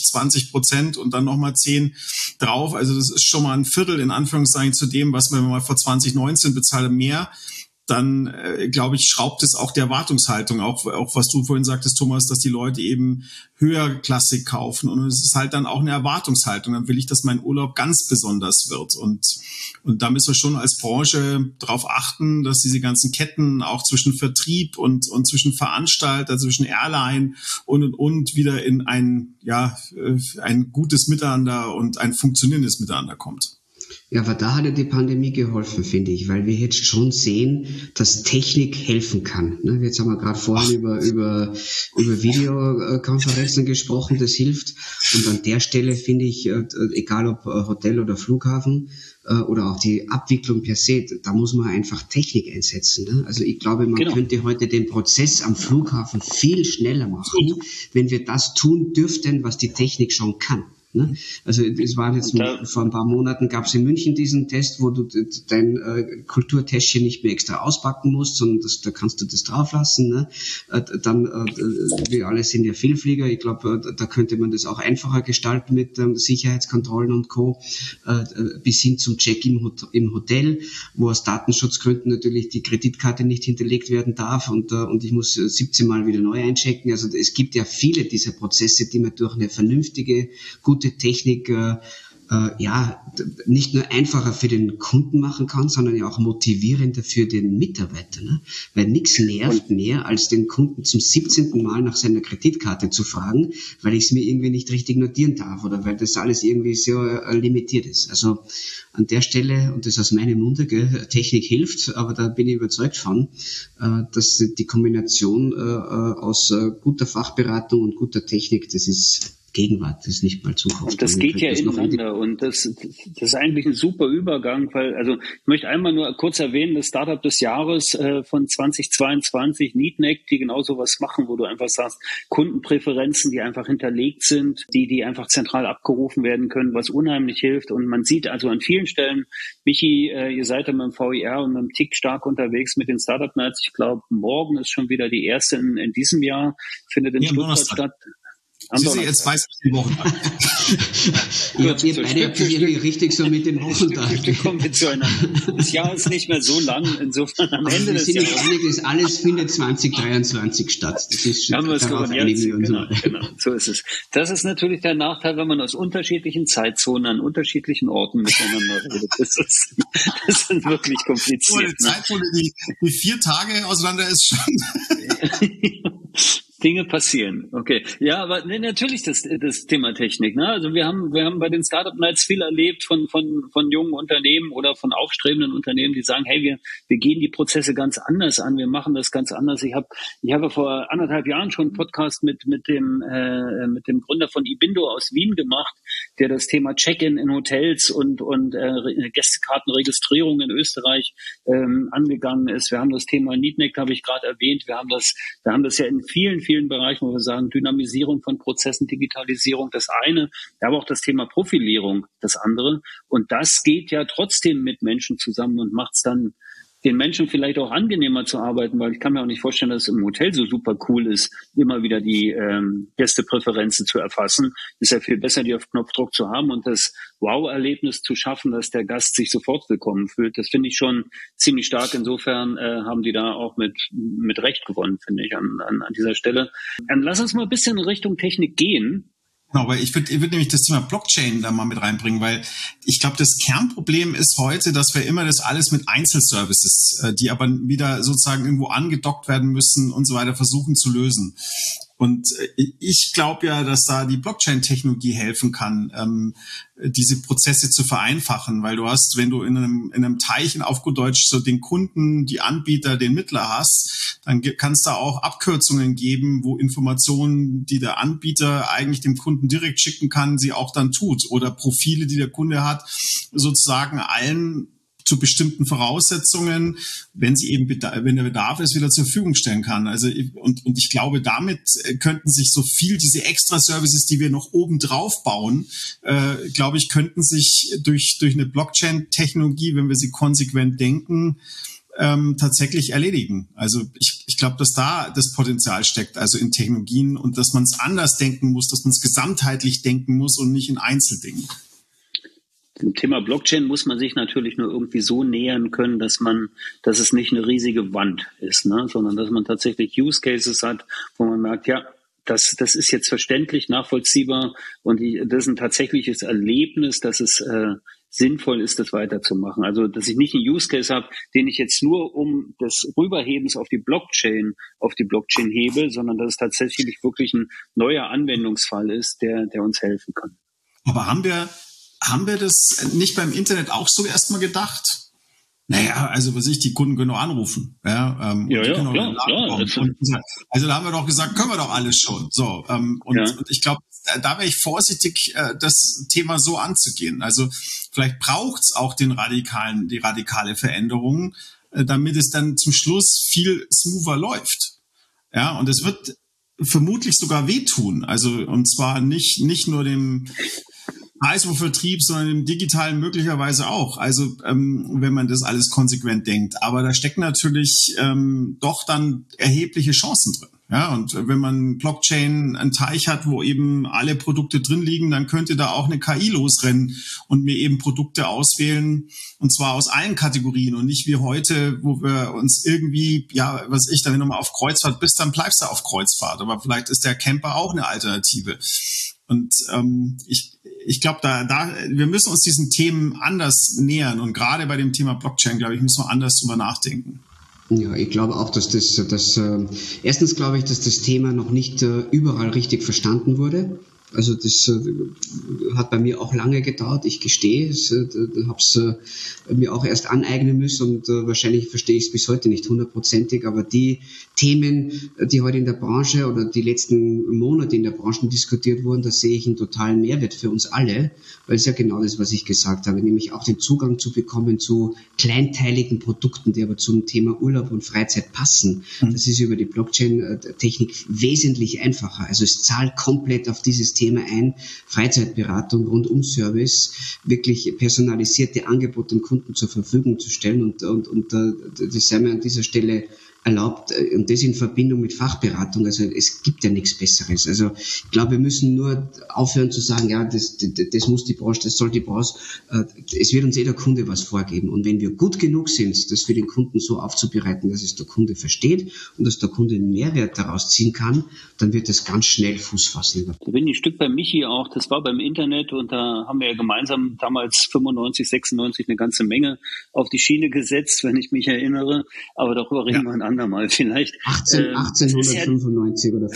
20% und dann nochmal 10 drauf. Also das ist schon mal ein Viertel in Anführungszeichen zu dem, was wir mal vor 2019 bezahlt haben, mehr. Dann, glaube ich, schraubt es auch die Erwartungshaltung, auch was du vorhin sagtest, Thomas, dass die Leute eben höherklassig kaufen. Und es ist halt dann auch eine Erwartungshaltung. Dann will ich, dass mein Urlaub ganz besonders wird. Und da müssen wir schon als Branche darauf achten, dass diese ganzen Ketten auch zwischen Vertrieb und zwischen Veranstalter, zwischen Airline und wieder in ein gutes Miteinander und ein funktionierendes Miteinander kommt. Ja, aber da hat ja die Pandemie geholfen, finde ich, weil wir jetzt schon sehen, dass Technik helfen kann. Jetzt haben wir gerade vorhin über Videokonferenzen gesprochen, das hilft. Und an der Stelle finde ich, egal ob Hotel oder Flughafen oder auch die Abwicklung per se, da muss man einfach Technik einsetzen. Also ich glaube, man könnte heute den Prozess am Flughafen viel schneller machen, wenn wir das tun dürften, was die Technik schon kann. Also es war jetzt vor ein paar Monaten, gab es in München diesen Test, wo du dein Kulturtäschchen nicht mehr extra auspacken musst, sondern da kannst du das drauf lassen. Dann, wir alle sind ja Vielflieger, ich glaube, da könnte man das auch einfacher gestalten mit Sicherheitskontrollen und Co. Bis hin zum Check-in im Hotel, wo aus Datenschutzgründen natürlich die Kreditkarte nicht hinterlegt werden darf und ich muss 17 Mal wieder neu einchecken. Also es gibt ja viele dieser Prozesse, die man durch eine vernünftige, gute Technik nicht nur einfacher für den Kunden machen kann, sondern ja auch motivierender für den Mitarbeiter. Weil nichts nervt mehr, als den Kunden zum 17. Mal nach seiner Kreditkarte zu fragen, weil ich es mir irgendwie nicht richtig notieren darf oder weil das alles irgendwie so limitiert ist. Also an der Stelle, und das aus meinem Munde, Technik hilft, aber da bin ich überzeugt von, dass die Kombination aus guter Fachberatung und guter Technik, das ist Gegenwart, das ist nicht mal Zukunft. Und das geht ja ineinander und das ist eigentlich ein super Übergang, weil, also ich möchte einmal nur kurz erwähnen, das Startup des Jahres von 2022, Neatneck, die genau sowas machen, wo du einfach sagst, Kundenpräferenzen, die einfach hinterlegt sind, die einfach zentral abgerufen werden können, was unheimlich hilft. Und man sieht also an vielen Stellen, Michi, ihr seid ja mit dem VIR und mit dem TIC stark unterwegs mit den Startup Nights. Ich glaube, morgen ist schon wieder die erste in diesem Jahr, findet in Stuttgart statt. Sie jetzt weiß ich den Wochentag. Ihr habt irgendwie richtig so mit den Wochentagen. Wir kommen jetzt zueinander. Das Jahr ist nicht mehr so lang, insofern am Ende des Jahres. Alles findet 2023 statt. Das ist schon genau, so ist es. Das ist natürlich der Nachteil, wenn man aus unterschiedlichen Zeitzonen an unterschiedlichen Orten miteinander redet. Das ist wirklich kompliziert. Eine Zeitzone, die 4 Tage auseinander ist schon. Dinge passieren. Okay. Ja, aber natürlich das Thema Technik, ne? Also wir haben bei den Startup Nights viel erlebt von jungen Unternehmen oder von aufstrebenden Unternehmen, die sagen, hey, wir gehen die Prozesse ganz anders an, wir machen das ganz anders. Ich habe vor 1,5 Jahren schon einen Podcast mit dem Gründer von Ibindo aus Wien gemacht, der das Thema Check-in in Hotels und Gästekartenregistrierung in Österreich angegangen ist. Wir haben das Thema Neatneck, habe ich gerade erwähnt. Wir haben das ja in vielen Bereichen, wo wir sagen, Dynamisierung von Prozessen, Digitalisierung, das eine, aber auch das Thema Profilierung, das andere. Und das geht ja trotzdem mit Menschen zusammen und macht es dann den Menschen vielleicht auch angenehmer zu arbeiten, weil ich kann mir auch nicht vorstellen, dass es im Hotel so super cool ist, immer wieder die Gästepräferenzen zu erfassen. Ist ja viel besser, die auf Knopfdruck zu haben und das Wow-Erlebnis zu schaffen, dass der Gast sich sofort willkommen fühlt. Das finde ich schon ziemlich stark. Insofern haben die da auch mit Recht gewonnen, finde ich, an dieser Stelle. Lass uns mal ein bisschen in Richtung Technik gehen. Genau, aber ich würde nämlich das Thema Blockchain da mal mit reinbringen, weil ich glaube, das Kernproblem ist heute, dass wir immer das alles mit Einzelservices, die aber wieder sozusagen irgendwo angedockt werden müssen und so weiter, versuchen zu lösen. Und ich glaube ja, dass da die Blockchain-Technologie helfen kann, diese Prozesse zu vereinfachen, weil du hast, wenn du in einem Teich auf gut Deutsch so den Kunden, die Anbieter, den Mittler hast, dann kannst du auch Abkürzungen geben, wo Informationen, die der Anbieter eigentlich dem Kunden direkt schicken kann, sie auch dann tut, oder Profile, die der Kunde hat, sozusagen allen zu bestimmten Voraussetzungen, wenn der Bedarf ist, wieder zur Verfügung stellen kann. Also und ich glaube, damit könnten sich so viel diese Extra-Services, die wir noch oben drauf bauen, glaube ich, könnten sich durch eine Blockchain-Technologie, wenn wir sie konsequent denken, tatsächlich erledigen. Also ich glaube, dass da das Potenzial steckt, also in Technologien, und dass man es anders denken muss, dass man es gesamtheitlich denken muss und nicht in Einzeldingen. Dem Thema Blockchain muss man sich natürlich nur irgendwie so nähern können, dass es nicht eine riesige Wand ist, ne? Sondern dass man tatsächlich Use Cases hat, wo man merkt, ja, das ist jetzt verständlich, nachvollziehbar und das ist ein tatsächliches Erlebnis, dass es sinnvoll ist, das weiterzumachen. Also, dass ich nicht einen Use Case habe, den ich jetzt nur um des Rüberhebens auf die Blockchain hebe, sondern dass es tatsächlich wirklich ein neuer Anwendungsfall ist, der uns helfen kann. Aber haben wir haben wir das nicht beim Internet auch so erstmal gedacht? Naja, also die Kunden können doch anrufen. Ja, klar. Also da haben wir doch gesagt, können wir doch alles schon. So, und ich glaube, da wäre ich vorsichtig, das Thema so anzugehen. Also vielleicht braucht's auch die radikale Veränderung, damit es dann zum Schluss viel smoother läuft. Ja, und es wird vermutlich sogar wehtun. Also, und zwar nicht nur dem Vertrieb, sondern im Digitalen möglicherweise auch. Also wenn man das alles konsequent denkt. Aber da stecken natürlich doch dann erhebliche Chancen drin. Ja, und wenn man Blockchain einen Teich hat, wo eben alle Produkte drin liegen, dann könnte da auch eine KI losrennen und mir eben Produkte auswählen, und zwar aus allen Kategorien und nicht wie heute, wo wir uns irgendwie, wenn du mal auf Kreuzfahrt bist, dann bleibst du auf Kreuzfahrt. Aber vielleicht ist der Camper auch eine Alternative. Und ich glaube, wir müssen uns diesen Themen anders nähern. Und gerade bei dem Thema Blockchain, glaube ich, müssen wir anders drüber nachdenken. Ja, ich glaube auch, dass erstens glaube ich, dass das Thema noch nicht überall richtig verstanden wurde. Also das hat bei mir auch lange gedauert, ich gestehe. Habe es mir auch erst aneignen müssen und wahrscheinlich verstehe ich es bis heute nicht 100%ig, aber die Themen, die heute in der Branche oder die letzten Monate in der Branche diskutiert wurden, da sehe ich einen totalen Mehrwert für uns alle, weil es ja genau das, was ich gesagt habe, nämlich auch den Zugang zu bekommen zu kleinteiligen Produkten, die aber zum Thema Urlaub und Freizeit passen. Das ist über die Blockchain-Technik wesentlich einfacher. Also es zahlt komplett auf dieses Thema ein, Freizeitberatung, Rundum-Service, wirklich personalisierte Angebote dem Kunden zur Verfügung zu stellen und das sei mir an dieser Stelle erlaubt, und das in Verbindung mit Fachberatung. Also es gibt ja nichts Besseres. Also ich glaube, wir müssen nur aufhören zu sagen, ja, das muss die Branche, das soll die Branche. Es wird uns der Kunde was vorgeben. Und wenn wir gut genug sind, das für den Kunden so aufzubereiten, dass es der Kunde versteht und dass der Kunde einen Mehrwert daraus ziehen kann, dann wird das ganz schnell Fuß fassen. Da bin ich ein Stück bei Michi auch. Das war beim Internet und da haben wir ja gemeinsam damals 95, 96 eine ganze Menge auf die Schiene gesetzt, wenn ich mich erinnere. Aber darüber reden wir ein andermal vielleicht. 1895 oder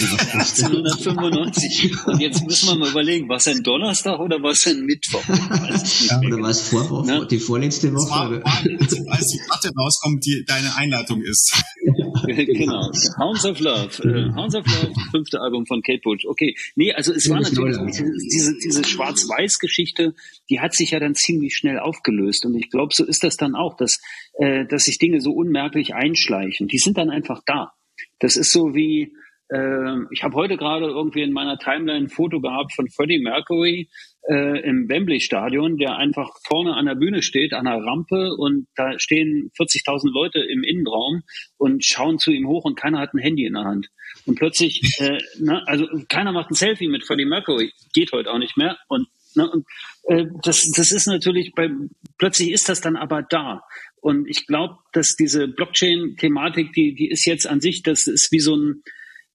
1895. Und jetzt müssen wir mal überlegen, was ein Donnerstag oder was ein Mittwoch? Oder war es Vorwoche, ja? Die vorletzte Woche? Als die Platte rauskommt, die deine Einleitung ist. Genau. Hounds of Love. Hounds of Love, 5. Album von Kate Bush. Okay. Nee, also es war natürlich diese Schwarz-Weiß-Geschichte, die hat sich ja dann ziemlich schnell aufgelöst. Und ich glaube, so ist das dann auch, dass sich Dinge so unmerklich einschleichen. Die sind dann einfach da. Das ist so wie, ich habe heute gerade irgendwie in meiner Timeline ein Foto gehabt von Freddie Mercury im Wembley-Stadion, der einfach vorne an der Bühne steht, an einer Rampe, und da stehen 40.000 Leute im Innenraum und schauen zu ihm hoch und keiner hat ein Handy in der Hand. Und plötzlich, also keiner macht ein Selfie mit Freddie Mercury, geht heute auch nicht mehr. Und das ist natürlich, plötzlich ist das dann aber da. Und ich glaube, dass diese Blockchain-Thematik, die ist jetzt an sich, das ist wie so ein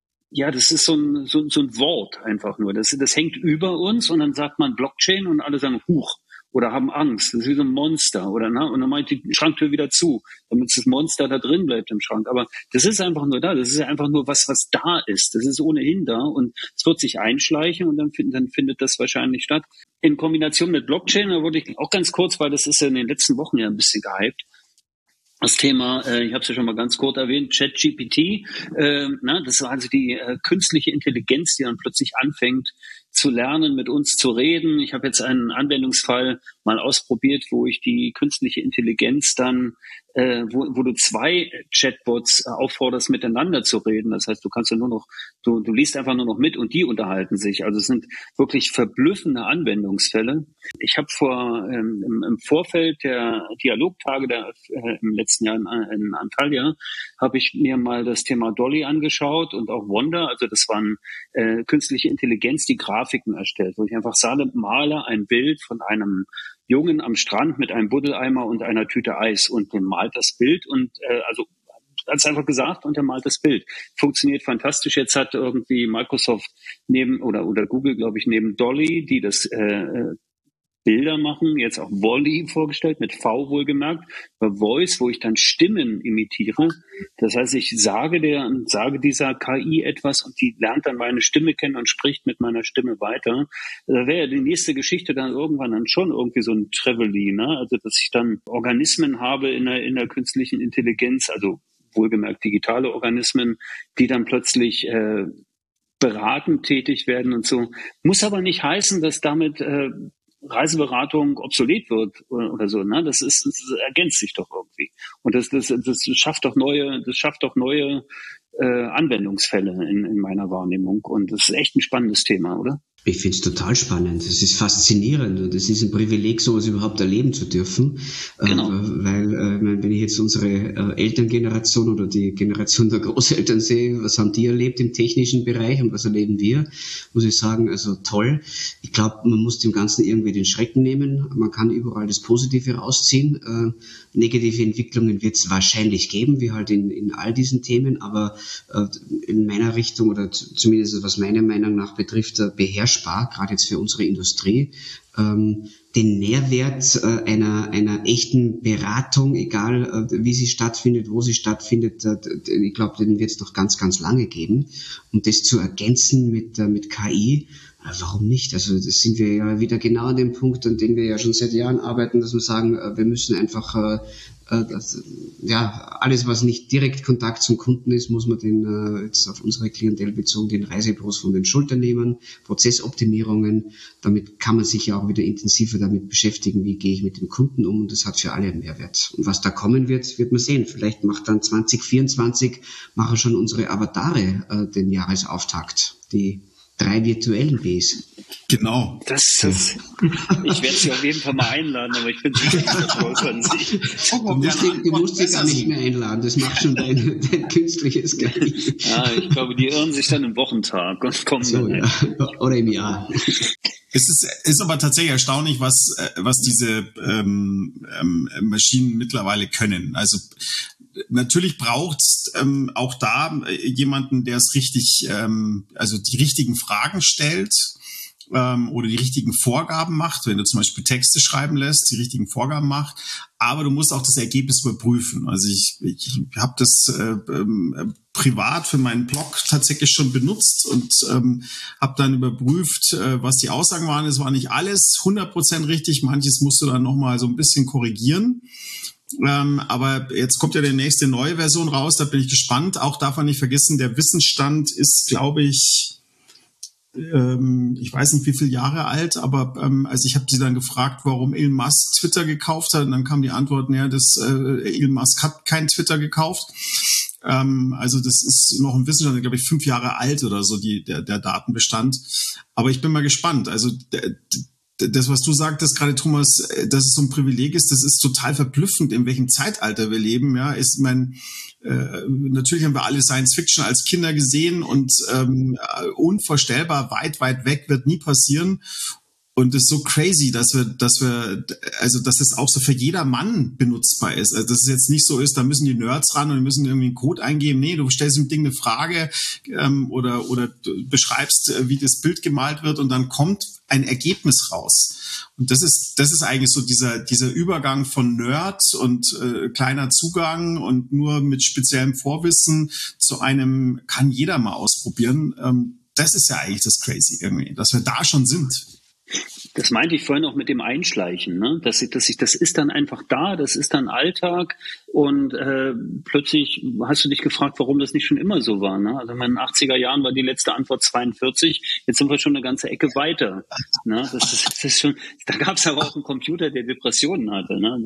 Wort einfach nur. Das hängt über uns und dann sagt man Blockchain und alle sagen Huch oder haben Angst. Das ist wie so ein Monster und dann macht die Schranktür wieder zu, damit das Monster da drin bleibt im Schrank. Aber das ist einfach nur da. Das ist einfach nur was da ist. Das ist ohnehin da und es wird sich einschleichen und dann findet das wahrscheinlich statt. In Kombination mit Blockchain, da wurde ich auch ganz kurz, weil das ist ja in den letzten Wochen ja ein bisschen gehypt. Das Thema, ich habe es ja schon mal ganz kurz erwähnt, ChatGPT, das war also die künstliche Intelligenz, die dann plötzlich anfängt zu lernen, mit uns zu reden. Ich habe jetzt einen Anwendungsfall mal ausprobiert, wo ich die künstliche Intelligenz dann, wo du 2 Chatbots aufforderst, miteinander zu reden. Das heißt, du kannst ja du liest einfach nur noch mit und die unterhalten sich. Also es sind wirklich verblüffende Anwendungsfälle. Ich habe im Vorfeld der Dialogtage im letzten Jahr in Antalya, habe ich mir mal das Thema Dolly angeschaut und auch Wonder. Also das waren künstliche Intelligenz, die Grafiken erstellt, wo ich einfach male ein Bild von einem Jungen am Strand mit einem Buddeleimer und einer Tüte Eis und dem malt das Bild und also hat es einfach gesagt und er malt das Bild. Funktioniert fantastisch. Jetzt hat irgendwie Microsoft oder Google, glaube ich, neben Dolly, die das Bilder machen, jetzt auch Wall-E vorgestellt, mit V wohlgemerkt, bei Voice, wo ich dann Stimmen imitiere. Das heißt, ich sage dieser KI etwas und die lernt dann meine Stimme kennen und spricht mit meiner Stimme weiter. Da wäre ja die nächste Geschichte dann irgendwann dann schon irgendwie so ein Trevally, ne? Also, dass ich dann Organismen habe in der künstlichen Intelligenz, also wohlgemerkt digitale Organismen, die dann plötzlich beratend tätig werden und so. Muss aber nicht heißen, dass damit Reiseberatung obsolet wird oder so, ne? Das ergänzt sich doch irgendwie. Und das schafft doch neue Anwendungsfälle in meiner Wahrnehmung. Und das ist echt ein spannendes Thema, oder? Ich finde es total spannend. Es ist faszinierend und es ist ein Privileg, sowas überhaupt erleben zu dürfen. Genau. Weil, wenn ich jetzt unsere Elterngeneration oder die Generation der Großeltern sehe, was haben die erlebt im technischen Bereich und was erleben wir, muss ich sagen, also toll. Ich glaube, man muss dem Ganzen irgendwie den Schrecken nehmen. Man kann überall das Positive rausziehen. Negative Entwicklungen wird es wahrscheinlich geben, wie halt in all diesen Themen, aber in meiner Richtung oder zumindest was meiner Meinung nach betrifft, beherrschbar, gerade jetzt für unsere Industrie, den Nährwert einer echten Beratung, egal wie sie stattfindet, wo sie stattfindet, ich glaube, den wird es noch ganz, ganz lange geben. Und das zu ergänzen mit KI, warum nicht? Also das sind wir ja wieder genau an dem Punkt, an dem wir ja schon seit Jahren arbeiten, dass wir sagen, wir müssen einfach alles, was nicht direkt Kontakt zum Kunden ist, muss man den jetzt auf unsere Klientel bezogen den Reisebüros von den Schultern nehmen, Prozessoptimierungen. Damit kann man sich ja auch wieder intensiver damit beschäftigen, wie gehe ich mit dem Kunden um, und das hat für alle einen Mehrwert. Und was da kommen wird, wird man sehen. Vielleicht macht dann 2024 machen schon unsere Avatare den Jahresauftakt, die 3 virtuellen Bs. Genau. Ich werde Sie auf jeden Fall mal einladen, aber ich bin sicher, dass von sich. Du musst dich gar nicht mehr einladen, das macht schon dein künstliches KI. Ja, ich glaube, die irren sich dann im Wochentag und kommen so, dann. Ja. Oder im Jahr. Es ist aber tatsächlich erstaunlich, was diese Maschinen mittlerweile können. Also natürlich braucht es auch da jemanden, der es richtig, also die richtigen Fragen stellt oder die richtigen Vorgaben macht, wenn du zum Beispiel Texte schreiben lässt, die richtigen Vorgaben macht, aber du musst auch das Ergebnis überprüfen. Also ich habe das privat für meinen Blog tatsächlich schon benutzt und habe dann überprüft, was die Aussagen waren. Es war nicht alles 100% richtig, manches musst du dann nochmal so ein bisschen korrigieren. Aber jetzt kommt ja die nächste neue Version raus, da bin ich gespannt. Auch darf man nicht vergessen, der Wissensstand ist, glaube ich weiß nicht, wie viele Jahre alt, aber also ich habe sie dann gefragt, warum Elon Musk Twitter gekauft hat, und dann kam die Antwort, Elon Musk hat kein Twitter gekauft. Also das ist noch ein Wissensstand, glaube ich, 5 Jahre alt oder so, der Datenbestand. Aber ich bin mal gespannt. Also das, was du sagtest gerade, Thomas, dass es so ein Privileg ist, das ist total verblüffend, in welchem Zeitalter wir leben. Ja, natürlich haben wir alle Science Fiction als Kinder gesehen und unvorstellbar weit, weit weg wird nie passieren. Und es ist so crazy, dass es auch so für jedermann benutzbar ist. Also dass es jetzt nicht so ist, da müssen die Nerds ran und müssen irgendwie einen Code eingeben. Nee, du stellst dem Ding eine Frage oder du beschreibst, wie das Bild gemalt wird, und dann kommt ein Ergebnis raus. Und das ist eigentlich so dieser Übergang von Nerd und kleiner Zugang und nur mit speziellem Vorwissen zu einem kann jeder mal ausprobieren. Das ist ja eigentlich das Crazy irgendwie, dass wir da schon sind. Das meinte ich vorhin auch mit dem Einschleichen, ne? Das ist dann einfach da, das ist dann Alltag, und plötzlich hast du dich gefragt, warum das nicht schon immer so war, ne? Also in den 80er Jahren war die letzte Antwort 42, jetzt sind wir schon eine ganze Ecke weiter, ne? Das ist schon, da gab es aber auch einen Computer, der Depressionen hatte, ne?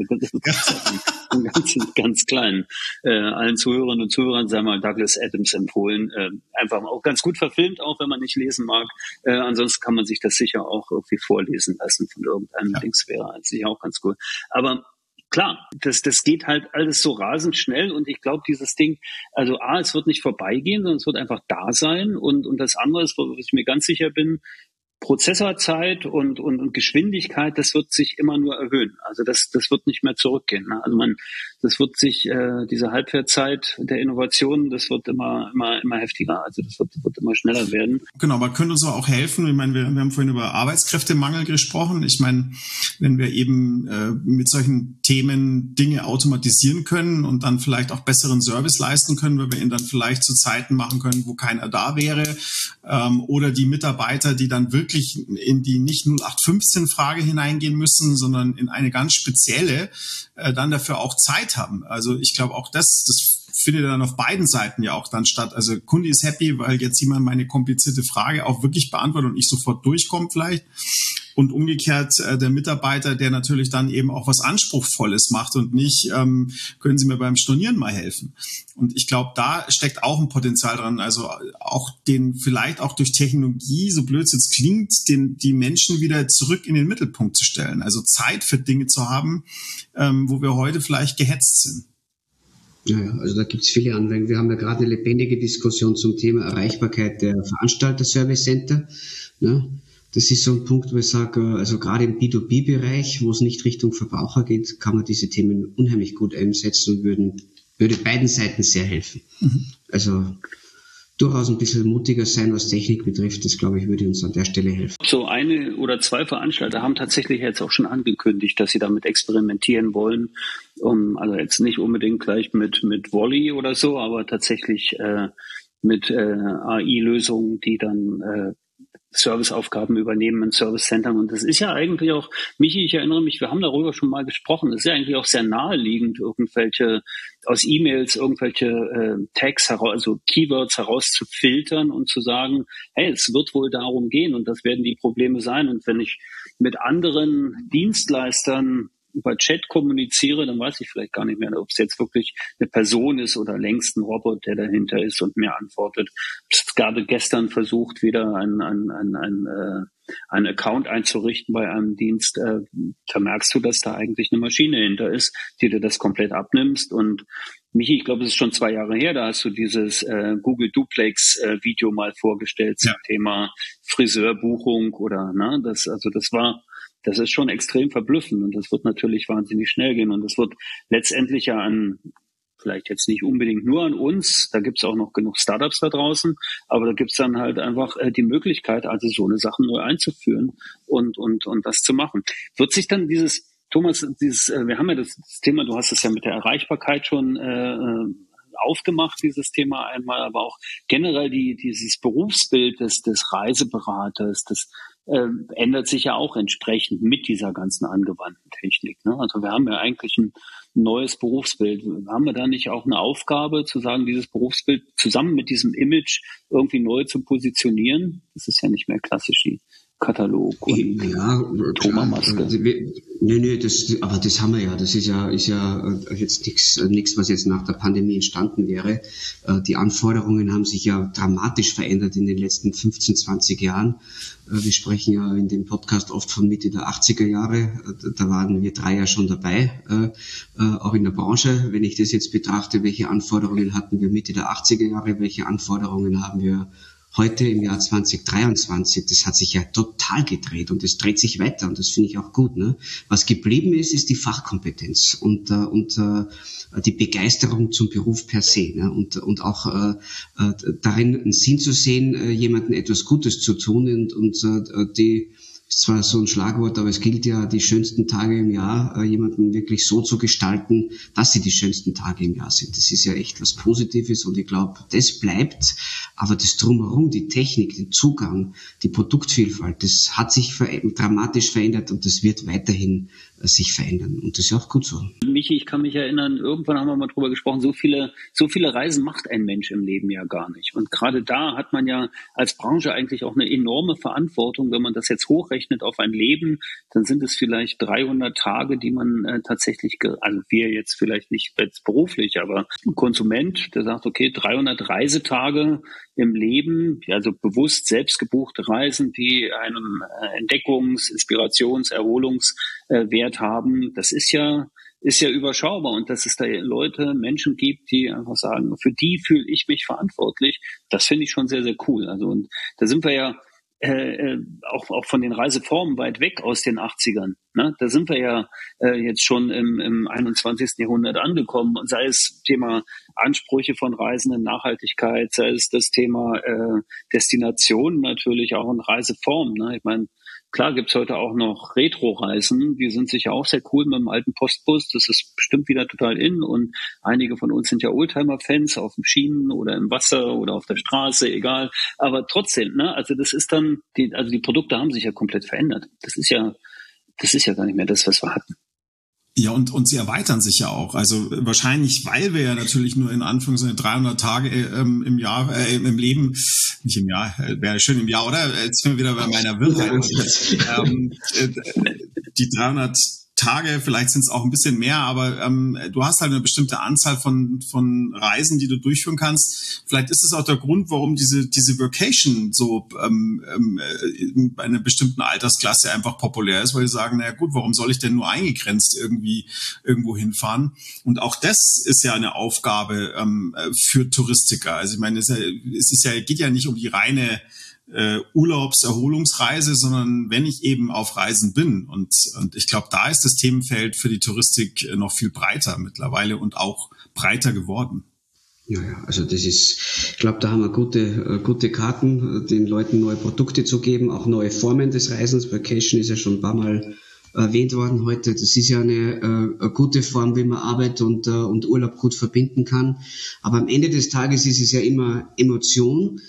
Ganz klein. Allen Zuhörerinnen und Zuhörern sei mal Douglas Adams empfohlen, einfach auch ganz gut verfilmt, auch wenn man nicht lesen mag. Ansonsten kann man sich das sicher auch irgendwie vorlesen lassen von irgendeinem Dings, wäre sicher auch ganz cool. Aber klar, das geht halt alles so rasend schnell, und ich glaube, dieses Ding, also es wird nicht vorbeigehen, sondern es wird einfach da sein, und das andere ist, wo ich mir ganz sicher bin, Prozessorzeit und Geschwindigkeit, das wird sich immer nur erhöhen. Also das wird nicht mehr zurückgehen. Ne? Also das wird sich, diese Halbwertszeit der Innovationen, das wird immer heftiger. Also das wird immer schneller werden. Genau, aber könnte uns auch helfen. Ich meine, wir haben vorhin über Arbeitskräftemangel gesprochen. Ich meine, wenn wir eben mit solchen Themen Dinge automatisieren können und dann vielleicht auch besseren Service leisten können, weil wir ihn dann vielleicht zu Zeiten machen können, wo keiner da wäre, oder die Mitarbeiter, die dann wirklich in die nicht 0815-Frage hineingehen müssen, sondern in eine ganz spezielle, dann dafür auch Zeit haben. Also ich glaube auch das findet dann auf beiden Seiten ja auch dann statt. Also Kunde ist happy, weil jetzt jemand meine komplizierte Frage auch wirklich beantwortet und ich sofort durchkomme vielleicht. Und umgekehrt der Mitarbeiter, der natürlich dann eben auch was Anspruchsvolles macht und nicht, können Sie mir beim Stornieren mal helfen. Und ich glaube, da steckt auch ein Potenzial dran. Also auch vielleicht auch durch Technologie, so blöd es jetzt klingt, die Menschen wieder zurück in den Mittelpunkt zu stellen. Also Zeit für Dinge zu haben, wo wir heute vielleicht gehetzt sind. Ja, also da gibt's viele Anwendungen. Wir haben ja gerade eine lebendige Diskussion zum Thema Erreichbarkeit der Veranstalter-Service-Center. Ne? Das ist so ein Punkt, wo ich sage, also gerade im B2B-Bereich, wo es nicht Richtung Verbraucher geht, kann man diese Themen unheimlich gut einsetzen und würde beiden Seiten sehr helfen. Mhm. Also durchaus ein bisschen mutiger sein, was Technik betrifft. Das, glaube ich, würde uns an der Stelle helfen. So eine oder zwei Veranstalter haben tatsächlich jetzt auch schon angekündigt, dass sie damit experimentieren wollen. Also jetzt nicht unbedingt gleich mit Volley oder so, aber tatsächlich mit AI-Lösungen, die dann Serviceaufgaben übernehmen in Service-Centern. Und das ist ja eigentlich auch, Michi, ich erinnere mich, wir haben darüber schon mal gesprochen, es ist ja eigentlich auch sehr naheliegend, aus E-Mails irgendwelche Tags also Keywords herauszufiltern und zu sagen, hey, es wird wohl darum gehen und das werden die Probleme sein. Und wenn ich mit anderen Dienstleistern über Chat kommuniziere, dann weiß ich vielleicht gar nicht mehr, ob es jetzt wirklich eine Person ist oder längst ein Robot, der dahinter ist und mir antwortet. Ich habe gerade gestern versucht, wieder einen Account einzurichten bei einem Dienst. Da merkst du, dass da eigentlich eine Maschine hinter ist, die dir das komplett abnimmst. Und Michi, ich glaube, es ist schon 2 Jahre her, da hast du dieses Google Duplex Video mal vorgestellt zum Thema Friseurbuchung oder, ne, das ist schon extrem verblüffend und das wird natürlich wahnsinnig schnell gehen und das wird letztendlich ja vielleicht jetzt nicht unbedingt nur an uns, da gibt es auch noch genug Startups da draußen, aber da gibt es dann halt einfach die Möglichkeit, also so eine Sache neu einzuführen und das zu machen. Wird sich dann Thomas, wir haben ja das Thema, du hast es ja mit der Erreichbarkeit schon aufgemacht, dieses Thema einmal, aber auch generell dieses Berufsbild des Reiseberaters, das ändert sich ja auch entsprechend mit dieser ganzen angewandten Technik. Ne? Also wir haben ja eigentlich ein neues Berufsbild. Haben wir da nicht auch eine Aufgabe, zu sagen, dieses Berufsbild zusammen mit diesem Image irgendwie neu zu positionieren? Das ist ja nicht mehr klassisch die Katalog und Thomas-Maske. Aber das haben wir ja. Das ist ja jetzt nichts, was jetzt nach der Pandemie entstanden wäre. Die Anforderungen haben sich ja dramatisch verändert in den letzten 15, 20 Jahren. Wir sprechen ja in dem Podcast oft von Mitte der 80er Jahre. Da waren wir 3 ja schon dabei, auch in der Branche. Wenn ich das jetzt betrachte, welche Anforderungen hatten wir Mitte der 80er Jahre, welche Anforderungen haben wir heute im Jahr 2023, das hat sich ja total gedreht und es dreht sich weiter und das finde ich auch gut. Ne? Was geblieben ist die Fachkompetenz und die Begeisterung zum Beruf per se, ne? und auch darin einen Sinn zu sehen, jemandem etwas Gutes zu tun und die ist zwar so ein Schlagwort, aber es gilt ja, die schönsten Tage im Jahr jemanden wirklich so zu gestalten, dass sie die schönsten Tage im Jahr sind. Das ist ja echt was Positives und ich glaube, das bleibt. Aber das Drumherum, die Technik, den Zugang, die Produktvielfalt, das hat sich dramatisch verändert und das wird weiterhin sich verändern. Und das ist auch gut so. Michi, ich kann mich erinnern, irgendwann haben wir mal drüber gesprochen, so viele Reisen macht ein Mensch im Leben ja gar nicht. Und gerade da hat man ja als Branche eigentlich auch eine enorme Verantwortung. Wenn man das jetzt hochrechnet auf ein Leben, dann sind es vielleicht 300 Tage, die man tatsächlich, also wir jetzt vielleicht nicht jetzt beruflich, aber ein Konsument, der sagt, okay, 300 Reisetage im Leben, also bewusst selbst gebuchte Reisen, die einen Entdeckungs-, Inspirations-, Erholungswert haben, das ist ja überschaubar und dass es da Menschen gibt, die einfach sagen, für die fühle ich mich verantwortlich, das finde ich schon sehr, sehr cool. Also und da sind wir ja auch von den Reiseformen weit weg aus den 80ern. Ne? Da sind wir ja jetzt schon im 21. Jahrhundert angekommen. Und sei es Thema Ansprüche von Reisenden, Nachhaltigkeit, sei es das Thema Destination natürlich auch in Reiseformen. Ne? Ich meine, klar gibt's heute auch noch Retro-Reisen, die sind sicher auch sehr cool mit dem alten Postbus, das ist bestimmt wieder total in und einige von uns sind ja Oldtimer-Fans auf den Schienen oder im Wasser oder auf der Straße, egal, aber trotzdem, ne, also das ist dann, die Produkte haben sich ja komplett verändert, das ist ja gar nicht mehr das, was wir hatten. Ja, und sie erweitern sich ja auch. Also wahrscheinlich, weil wir ja natürlich nur in Anführungszeichen 300 Tage im Jahr, im Leben, nicht im Jahr, wäre schön im Jahr, oder? Jetzt sind wir wieder bei meiner Wirrheit. Die 300 Tage, vielleicht sind es auch ein bisschen mehr, aber du hast halt eine bestimmte Anzahl von Reisen, die du durchführen kannst. Vielleicht ist es auch der Grund, warum diese Vacation so bei einer bestimmten Altersklasse einfach populär ist, weil sie sagen, naja gut, warum soll ich denn nur eingegrenzt irgendwo hinfahren? Und auch das ist ja eine Aufgabe für Touristiker. Also ich meine, geht ja nicht um die reine Urlaubserholungsreise, sondern wenn ich eben auf Reisen bin. Und ich glaube, da ist das Themenfeld für die Touristik noch viel breiter mittlerweile und auch breiter geworden. Ja, also das ist, ich glaube, da haben wir gute Karten, den Leuten neue Produkte zu geben, auch neue Formen des Reisens. Vacation ist ja schon ein paar Mal erwähnt worden heute. Das ist ja eine gute Form, wie man Arbeit und Urlaub gut verbinden kann. Aber am Ende des Tages ist es ja immer Emotion.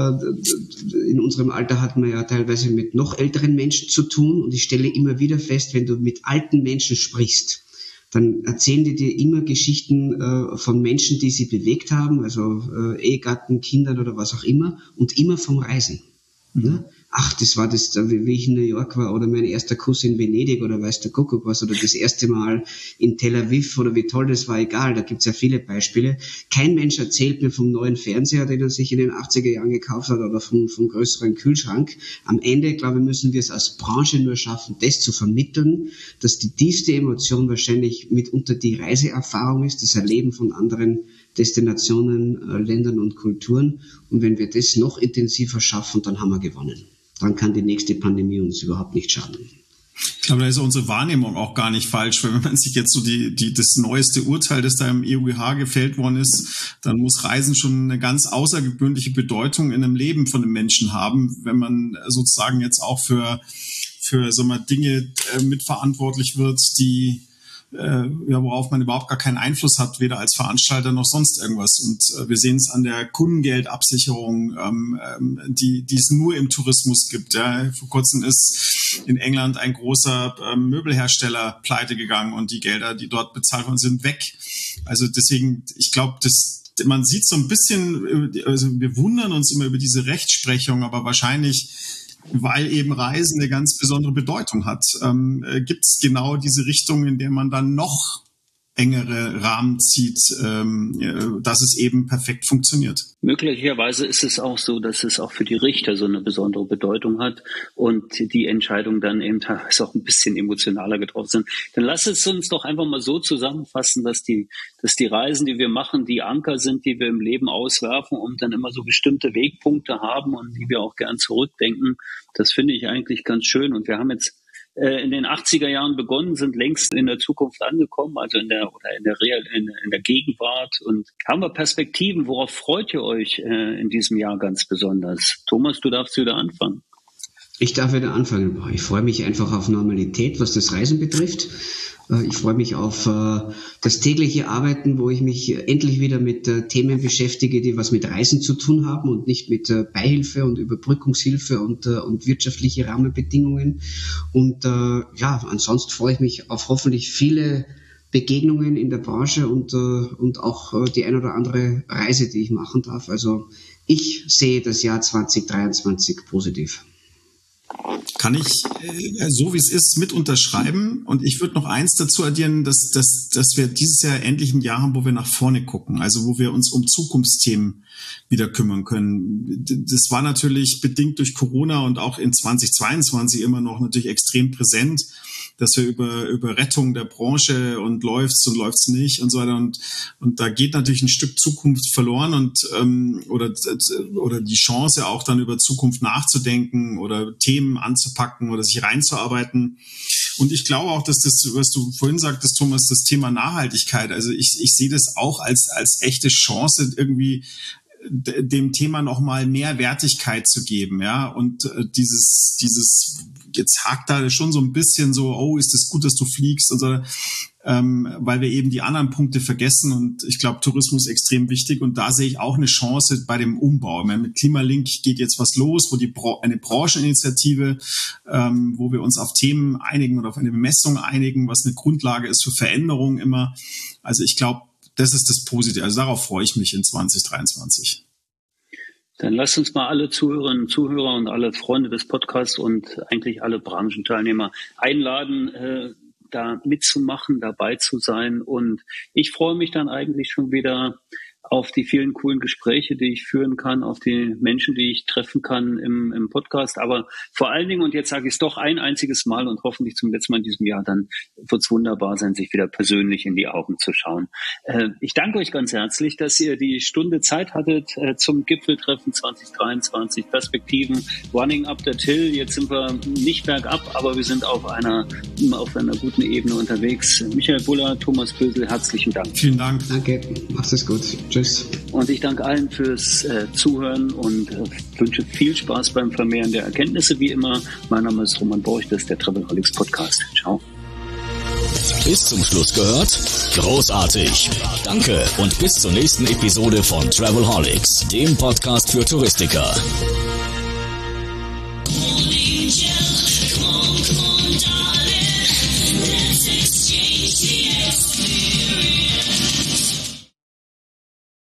In unserem Alter hat man ja teilweise mit noch älteren Menschen zu tun und ich stelle immer wieder fest, wenn du mit alten Menschen sprichst, dann erzählen die dir immer Geschichten von Menschen, die sie bewegt haben, also Ehegatten, Kindern oder was auch immer und immer vom Reisen. Ne? Ach, das war das, wie ich in New York war oder mein erster Kuss in Venedig oder weiß der Kuckuck was oder das erste Mal in Tel Aviv oder wie toll das war, egal, da gibt's ja viele Beispiele. Kein Mensch erzählt mir vom neuen Fernseher, den er sich in den 80er Jahren gekauft hat oder vom größeren Kühlschrank. Am Ende, glaube ich, müssen wir es als Branche nur schaffen, das zu vermitteln, dass die tiefste Emotion wahrscheinlich mitunter die Reiseerfahrung ist, das Erleben von anderen Destinationen, Ländern und Kulturen. Und wenn wir das noch intensiver schaffen, dann haben wir gewonnen. Dann kann die nächste Pandemie uns überhaupt nicht schaden. Ich glaube, da ist unsere Wahrnehmung auch gar nicht falsch, weil wenn man sich jetzt so das neueste Urteil, das da im EuGH gefällt worden ist, dann muss Reisen schon eine ganz außergewöhnliche Bedeutung in einem Leben von einem Menschen haben, wenn man sozusagen jetzt auch für so mal Dinge mitverantwortlich wird, die worauf man überhaupt gar keinen Einfluss hat, weder als Veranstalter noch sonst irgendwas. Und wir sehen es an der Kundengeldabsicherung, die es nur im Tourismus gibt. Ja. Vor kurzem ist in England ein großer Möbelhersteller pleite gegangen und die Gelder, die dort bezahlt worden sind, weg. Also deswegen, ich glaube, man sieht so ein bisschen, also wir wundern uns immer über diese Rechtsprechung, aber wahrscheinlich, weil eben Reisen eine ganz besondere Bedeutung hat, gibt es genau diese Richtung, in der man dann noch engere Rahmen zieht, dass es eben perfekt funktioniert. Möglicherweise ist es auch so, dass es auch für die Richter so eine besondere Bedeutung hat und die Entscheidungen dann eben teilweise auch ein bisschen emotionaler getroffen sind. Dann lass es uns doch einfach mal so zusammenfassen, dass die Reisen, die wir machen, die Anker sind, die wir im Leben auswerfen und dann immer so bestimmte Wegpunkte haben und die wir auch gern zurückdenken. Das finde ich eigentlich ganz schön. Und wir haben jetzt in den 80er Jahren begonnen, sind längst in der Zukunft angekommen, also in der Gegenwart und haben wir Perspektiven. Worauf freut ihr euch in diesem Jahr ganz besonders? Thomas, du darfst wieder anfangen. Ich darf wieder anfangen. Ich freue mich einfach auf Normalität, was das Reisen betrifft. Ich freue mich auf das tägliche Arbeiten, wo ich mich endlich wieder mit Themen beschäftige, die was mit Reisen zu tun haben und nicht mit Beihilfe und Überbrückungshilfe und wirtschaftliche Rahmenbedingungen. Und ansonsten freue ich mich auf hoffentlich viele Begegnungen in der Branche und auch die ein oder andere Reise, die ich machen darf. Also ich sehe das Jahr 2023 positiv. kann ich so wie es ist mit unterschreiben. Und ich würde noch eins dazu addieren, dass wir dieses Jahr endlich ein Jahr haben, wo wir nach vorne gucken, also wo wir uns um Zukunftsthemen wieder kümmern können. Das war natürlich bedingt durch Corona und auch in 2022 immer noch natürlich extrem präsent, dass wir über Rettung der Branche und läuft's nicht und so weiter und da geht natürlich ein Stück Zukunft verloren und oder die Chance auch dann über Zukunft nachzudenken oder Themen anzupacken oder sich reinzuarbeiten. Und ich glaube auch, dass das, was du vorhin sagtest, Thomas, das Thema Nachhaltigkeit, also ich sehe das auch als echte Chance, irgendwie dem Thema noch mal mehr Wertigkeit zu geben, ja, und dieses jetzt hakt da schon so ein bisschen so, oh, ist es gut, dass du fliegst und so, weil wir eben die anderen Punkte vergessen und ich glaube, Tourismus ist extrem wichtig und da sehe ich auch eine Chance bei dem Umbau. Ich meine, mit Klimalink geht jetzt was los, wo eine Brancheninitiative, wo wir uns auf Themen einigen oder auf eine Bemessung einigen, was eine Grundlage ist für Veränderungen immer. Also ich glaube, das ist das Positive. Also darauf freue ich mich in 2023. Dann lasst uns mal alle Zuhörerinnen und Zuhörer und alle Freunde des Podcasts und eigentlich alle Branchenteilnehmer einladen, da mitzumachen, dabei zu sein. Und ich freue mich dann eigentlich schon wieder auf die vielen coolen Gespräche, die ich führen kann, auf die Menschen, die ich treffen kann im Podcast. Aber vor allen Dingen, und jetzt sage ich es doch ein einziges Mal und hoffentlich zum letzten Mal in diesem Jahr, dann wird es wunderbar sein, sich wieder persönlich in die Augen zu schauen. Ich danke euch ganz herzlich, dass ihr die Stunde Zeit hattet zum Gipfeltreffen 2023, Perspektiven, Running Up That Hill. Jetzt sind wir nicht bergab, aber wir sind auf einer guten Ebene unterwegs. Michael Buller, Thomas Bösel, herzlichen Dank. Vielen Dank. Danke, macht es gut. Tschüss. Und ich danke allen fürs Zuhören und wünsche viel Spaß beim Vermehren der Erkenntnisse, wie immer. Mein Name ist Roman Borch, das ist der Travelholics Podcast. Ciao. Bis zum Schluss gehört? Großartig. Danke und bis zur nächsten Episode von Travelholics, dem Podcast für Touristiker.